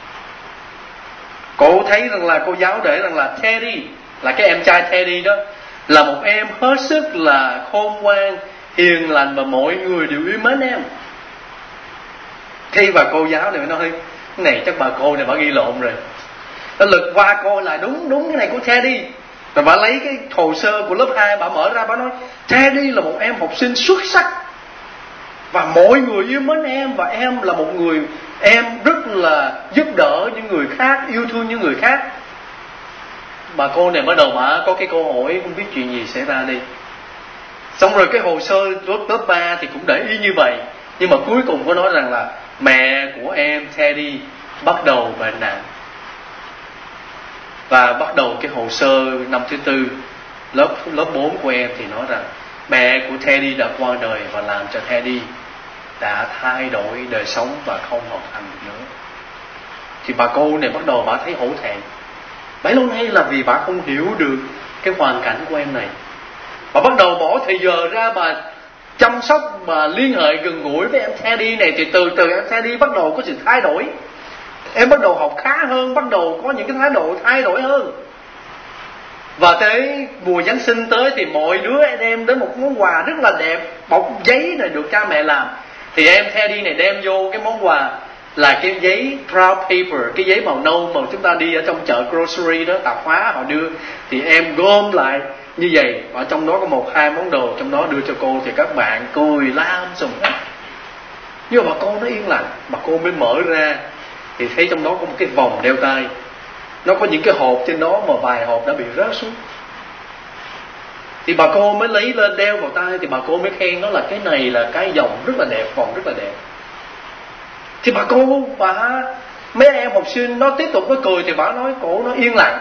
Cô thấy rằng là cô giáo để rằng là Teddy, là cái em trai Teddy đó, là một em hết sức là khôn ngoan, hiền lành và mọi người đều yêu mến em. Khi bà cô giáo này mới nói, cái này chắc bà cô này bà ghi lộn rồi. Nó lật qua coi lại, đúng đúng cái này của Teddy. Rồi bà lấy cái hồ sơ của lớp hai, bà mở ra, bà nói Teddy là một em học sinh xuất sắc và mọi người yêu mến em, và em là một người em rất là giúp đỡ những người khác, yêu thương những người khác. Bà cô này bắt đầu bà có cái câu hỏi không biết chuyện gì xảy ra đi. Xong rồi cái hồ sơ lớp lớp ba thì cũng để y như vậy. Nhưng mà cuối cùng có nói rằng là mẹ của em Teddy bắt đầu bệnh nặng. Và bắt đầu cái hồ sơ năm thứ tư, lớp lớp bốn của em thì nói rằng mẹ của Teddy đã qua đời và làm cho Teddy đã thay đổi đời sống và không học hành được nữa. Thì bà cô này bắt đầu bà thấy hổ thẹn. Bấy lâu nay là vì bà không hiểu được cái hoàn cảnh của em này. Bà bắt đầu bỏ thời giờ ra bà chăm sóc và liên hệ gần gũi với em Teddy này. Thì từ từ em Teddy bắt đầu có sự thay đổi. Em bắt đầu học khá hơn, bắt đầu có những cái thái độ thay đổi hơn. Và tới mùa Giáng sinh tới thì mọi đứa đem đến một món quà rất là đẹp, bọc giấy này được cha mẹ làm. Thì em Teddy này đem vô cái món quà là cái giấy brown paper, cái giấy màu nâu mà chúng ta đi ở trong chợ grocery đó, tạp hóa họ đưa. Thì em gom lại như vậy, ở trong đó có một hai món đồ trong đó đưa cho cô. Thì các bạn cười la sùng hết. Nhưng mà bà cô nó yên lặng. Bà cô mới mở ra thì thấy trong đó có một cái vòng đeo tay. Nó có những cái hộp trên đó mà vài hộp đã bị rớt xuống. Thì bà cô mới lấy lên đeo vào tay. Thì bà cô mới khen nó là cái này là cái vòng rất là đẹp, vòng rất là đẹp. Thì bà cô, bà mấy em học sinh nó tiếp tục nó cười. Thì bà nói cổ nó yên lặng.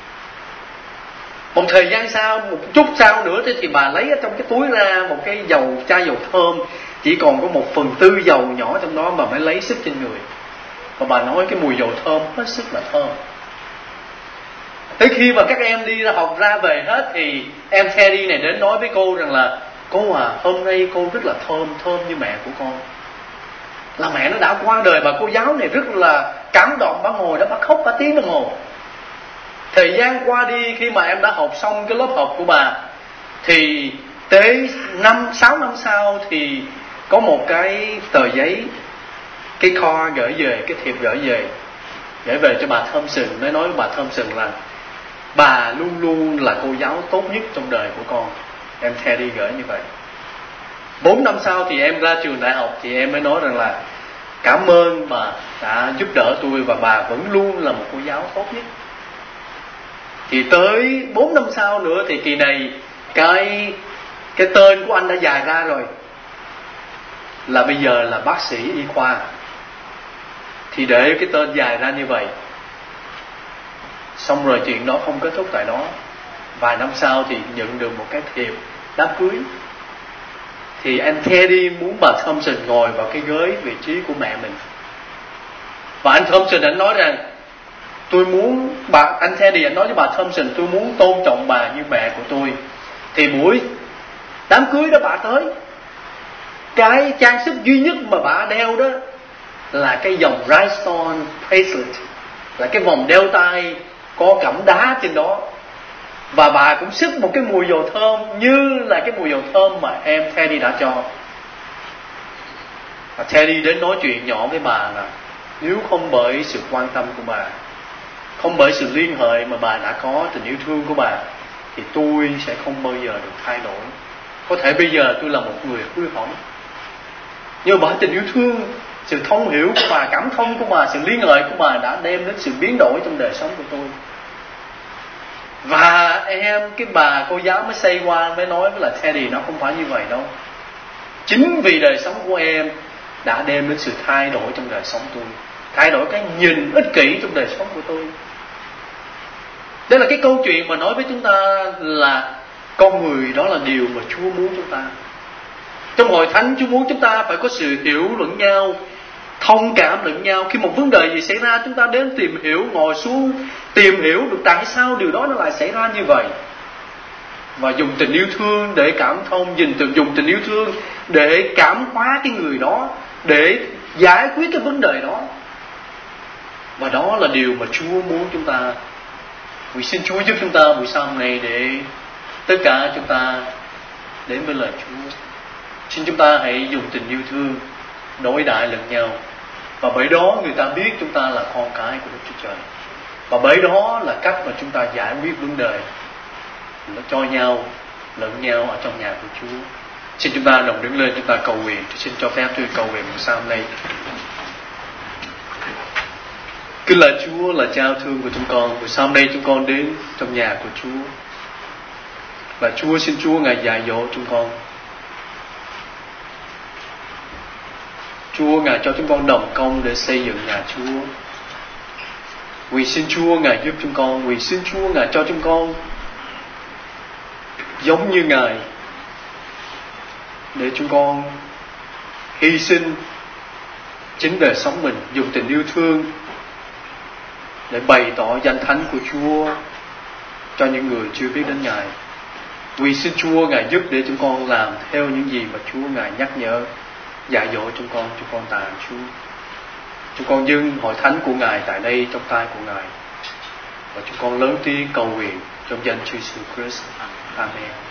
Một thời gian sau, một chút sau nữa thì bà lấy ở trong cái túi ra một cái dầu, chai dầu thơm. Chỉ còn có một phần tư dầu nhỏ trong đó mà mới lấy sức trên người. Và bà nói cái mùi dầu thơm hết sức là thơm. Tới khi mà các em đi ra học ra về hết thì em Teddy này đến nói với cô rằng là cô à, hôm nay cô rất là thơm, thơm như mẹ của con. Là mẹ nó đã qua đời. Bà cô giáo này rất là cảm động, bà ngồi đó bà khóc cả tiếng đồng hồ. Thời gian qua đi, khi mà em đã học xong cái lớp học của bà thì tới năm sáu năm sau thì có một cái tờ giấy, cái card gửi về, cái thiệp gửi về, gửi về cho bà Thompson. Mới nói với bà Thompson là bà luôn luôn là cô giáo tốt nhất trong đời của con. Em Teddy gửi như vậy. Bốn năm sau thì em ra trường đại học thì em mới nói rằng là cảm ơn bà đã giúp đỡ tôi và bà vẫn luôn là một cô giáo tốt nhất. Thì tới bốn năm sau nữa thì kỳ này cái cái tên của anh đã dài ra rồi, là bây giờ là bác sĩ y khoa. Thì để cái tên dài ra như vậy, xong rồi chuyện đó không kết thúc tại đó. Vài năm sau thì nhận được một cái thiệp đám cưới. Thì anh Teddy muốn bà Thompson ngồi vào cái ghế vị trí của mẹ mình. Và anh Thompson anh nói rằng tôi muốn bà, anh Teddy anh nói với bà Thompson, tôi muốn tôn trọng bà như mẹ của tôi. Thì buổi đám cưới đó bà tới, cái trang sức duy nhất mà bà đeo đó là cái vòng rhinestone bracelet, là cái vòng đeo tay có cẩm đá trên đó. Và bà cũng sức một cái mùi dầu thơm như là cái mùi dầu thơm mà em Teddy đã cho. Và Teddy đến nói chuyện nhỏ với bà là nếu không bởi sự quan tâm của bà, không bởi sự liên hệ mà bà đã có, tình yêu thương của bà, thì tôi sẽ không bao giờ được thay đổi. Có thể bây giờ tôi là một người hư hỏng, nhưng bởi tình yêu thương, sự thông hiểu của bà, cảm thông của bà, sự liên hệ của bà đã đem đến sự biến đổi trong đời sống của tôi. Và em, cái bà cô giáo mới say qua mới nói với là Teddy, nó không phải như vậy đâu. Chính vì đời sống của em đã đem đến sự thay đổi trong đời sống tôi, thay đổi cái nhìn ích kỷ trong đời sống của tôi. Đây là cái câu chuyện mà nói với chúng ta là con người đó là điều mà Chúa muốn chúng ta. Trong hội thánh Chúa muốn chúng ta phải có sự hiểu lẫn nhau, thông cảm lẫn nhau. Khi một vấn đề gì xảy ra, chúng ta đến tìm hiểu, ngồi xuống tìm hiểu được tại sao điều đó nó lại xảy ra như vậy, và dùng tình yêu thương để cảm thông, dùng tình yêu thương để cảm hóa cái người đó, để giải quyết cái vấn đề đó. Và đó là điều mà Chúa muốn chúng ta. Vì xin Chúa giúp chúng ta buổi sáng hôm nay để tất cả chúng ta đến với lời Chúa. Xin chúng ta hãy dùng tình yêu thương đối đãi lẫn nhau, và bởi đó người ta biết chúng ta là con cái của Đức Chúa Trời. Và bởi đó là cách mà chúng ta giải quyết vấn đề, nó cho nhau lẫn nhau ở trong nhà của Chúa. Xin chúng ta đồng đứng lên, chúng ta cầu nguyện. Xin cho phép tôi cầu nguyện buổi sáng hôm nay. Kính lạy Chúa là Cha thương của chúng con, buổi sáng hôm nay chúng con đến trong nhà của Chúa. Và Chúa, xin Chúa Ngài dạy dỗ chúng con. Chúa Ngài cho chúng con đồng công để xây dựng nhà Chúa. Vì xin Chúa Ngài giúp chúng con, vì xin Chúa Ngài cho chúng con giống như Ngài, để chúng con hy sinh chính đời sống mình, dùng tình yêu thương để bày tỏ danh thánh của Chúa cho những người chưa biết đến Ngài. Vì xin Chúa Ngài giúp để chúng con làm theo những gì mà Chúa Ngài nhắc nhở, dạy dỗ chúng con. Chúng con tạ ơn Chúa. Chúng con dâng hội thánh của Ngài tại đây trong tay của Ngài, và chúng con lớn tiếng cầu nguyện trong danh Chúa Jesus Christ. Amen.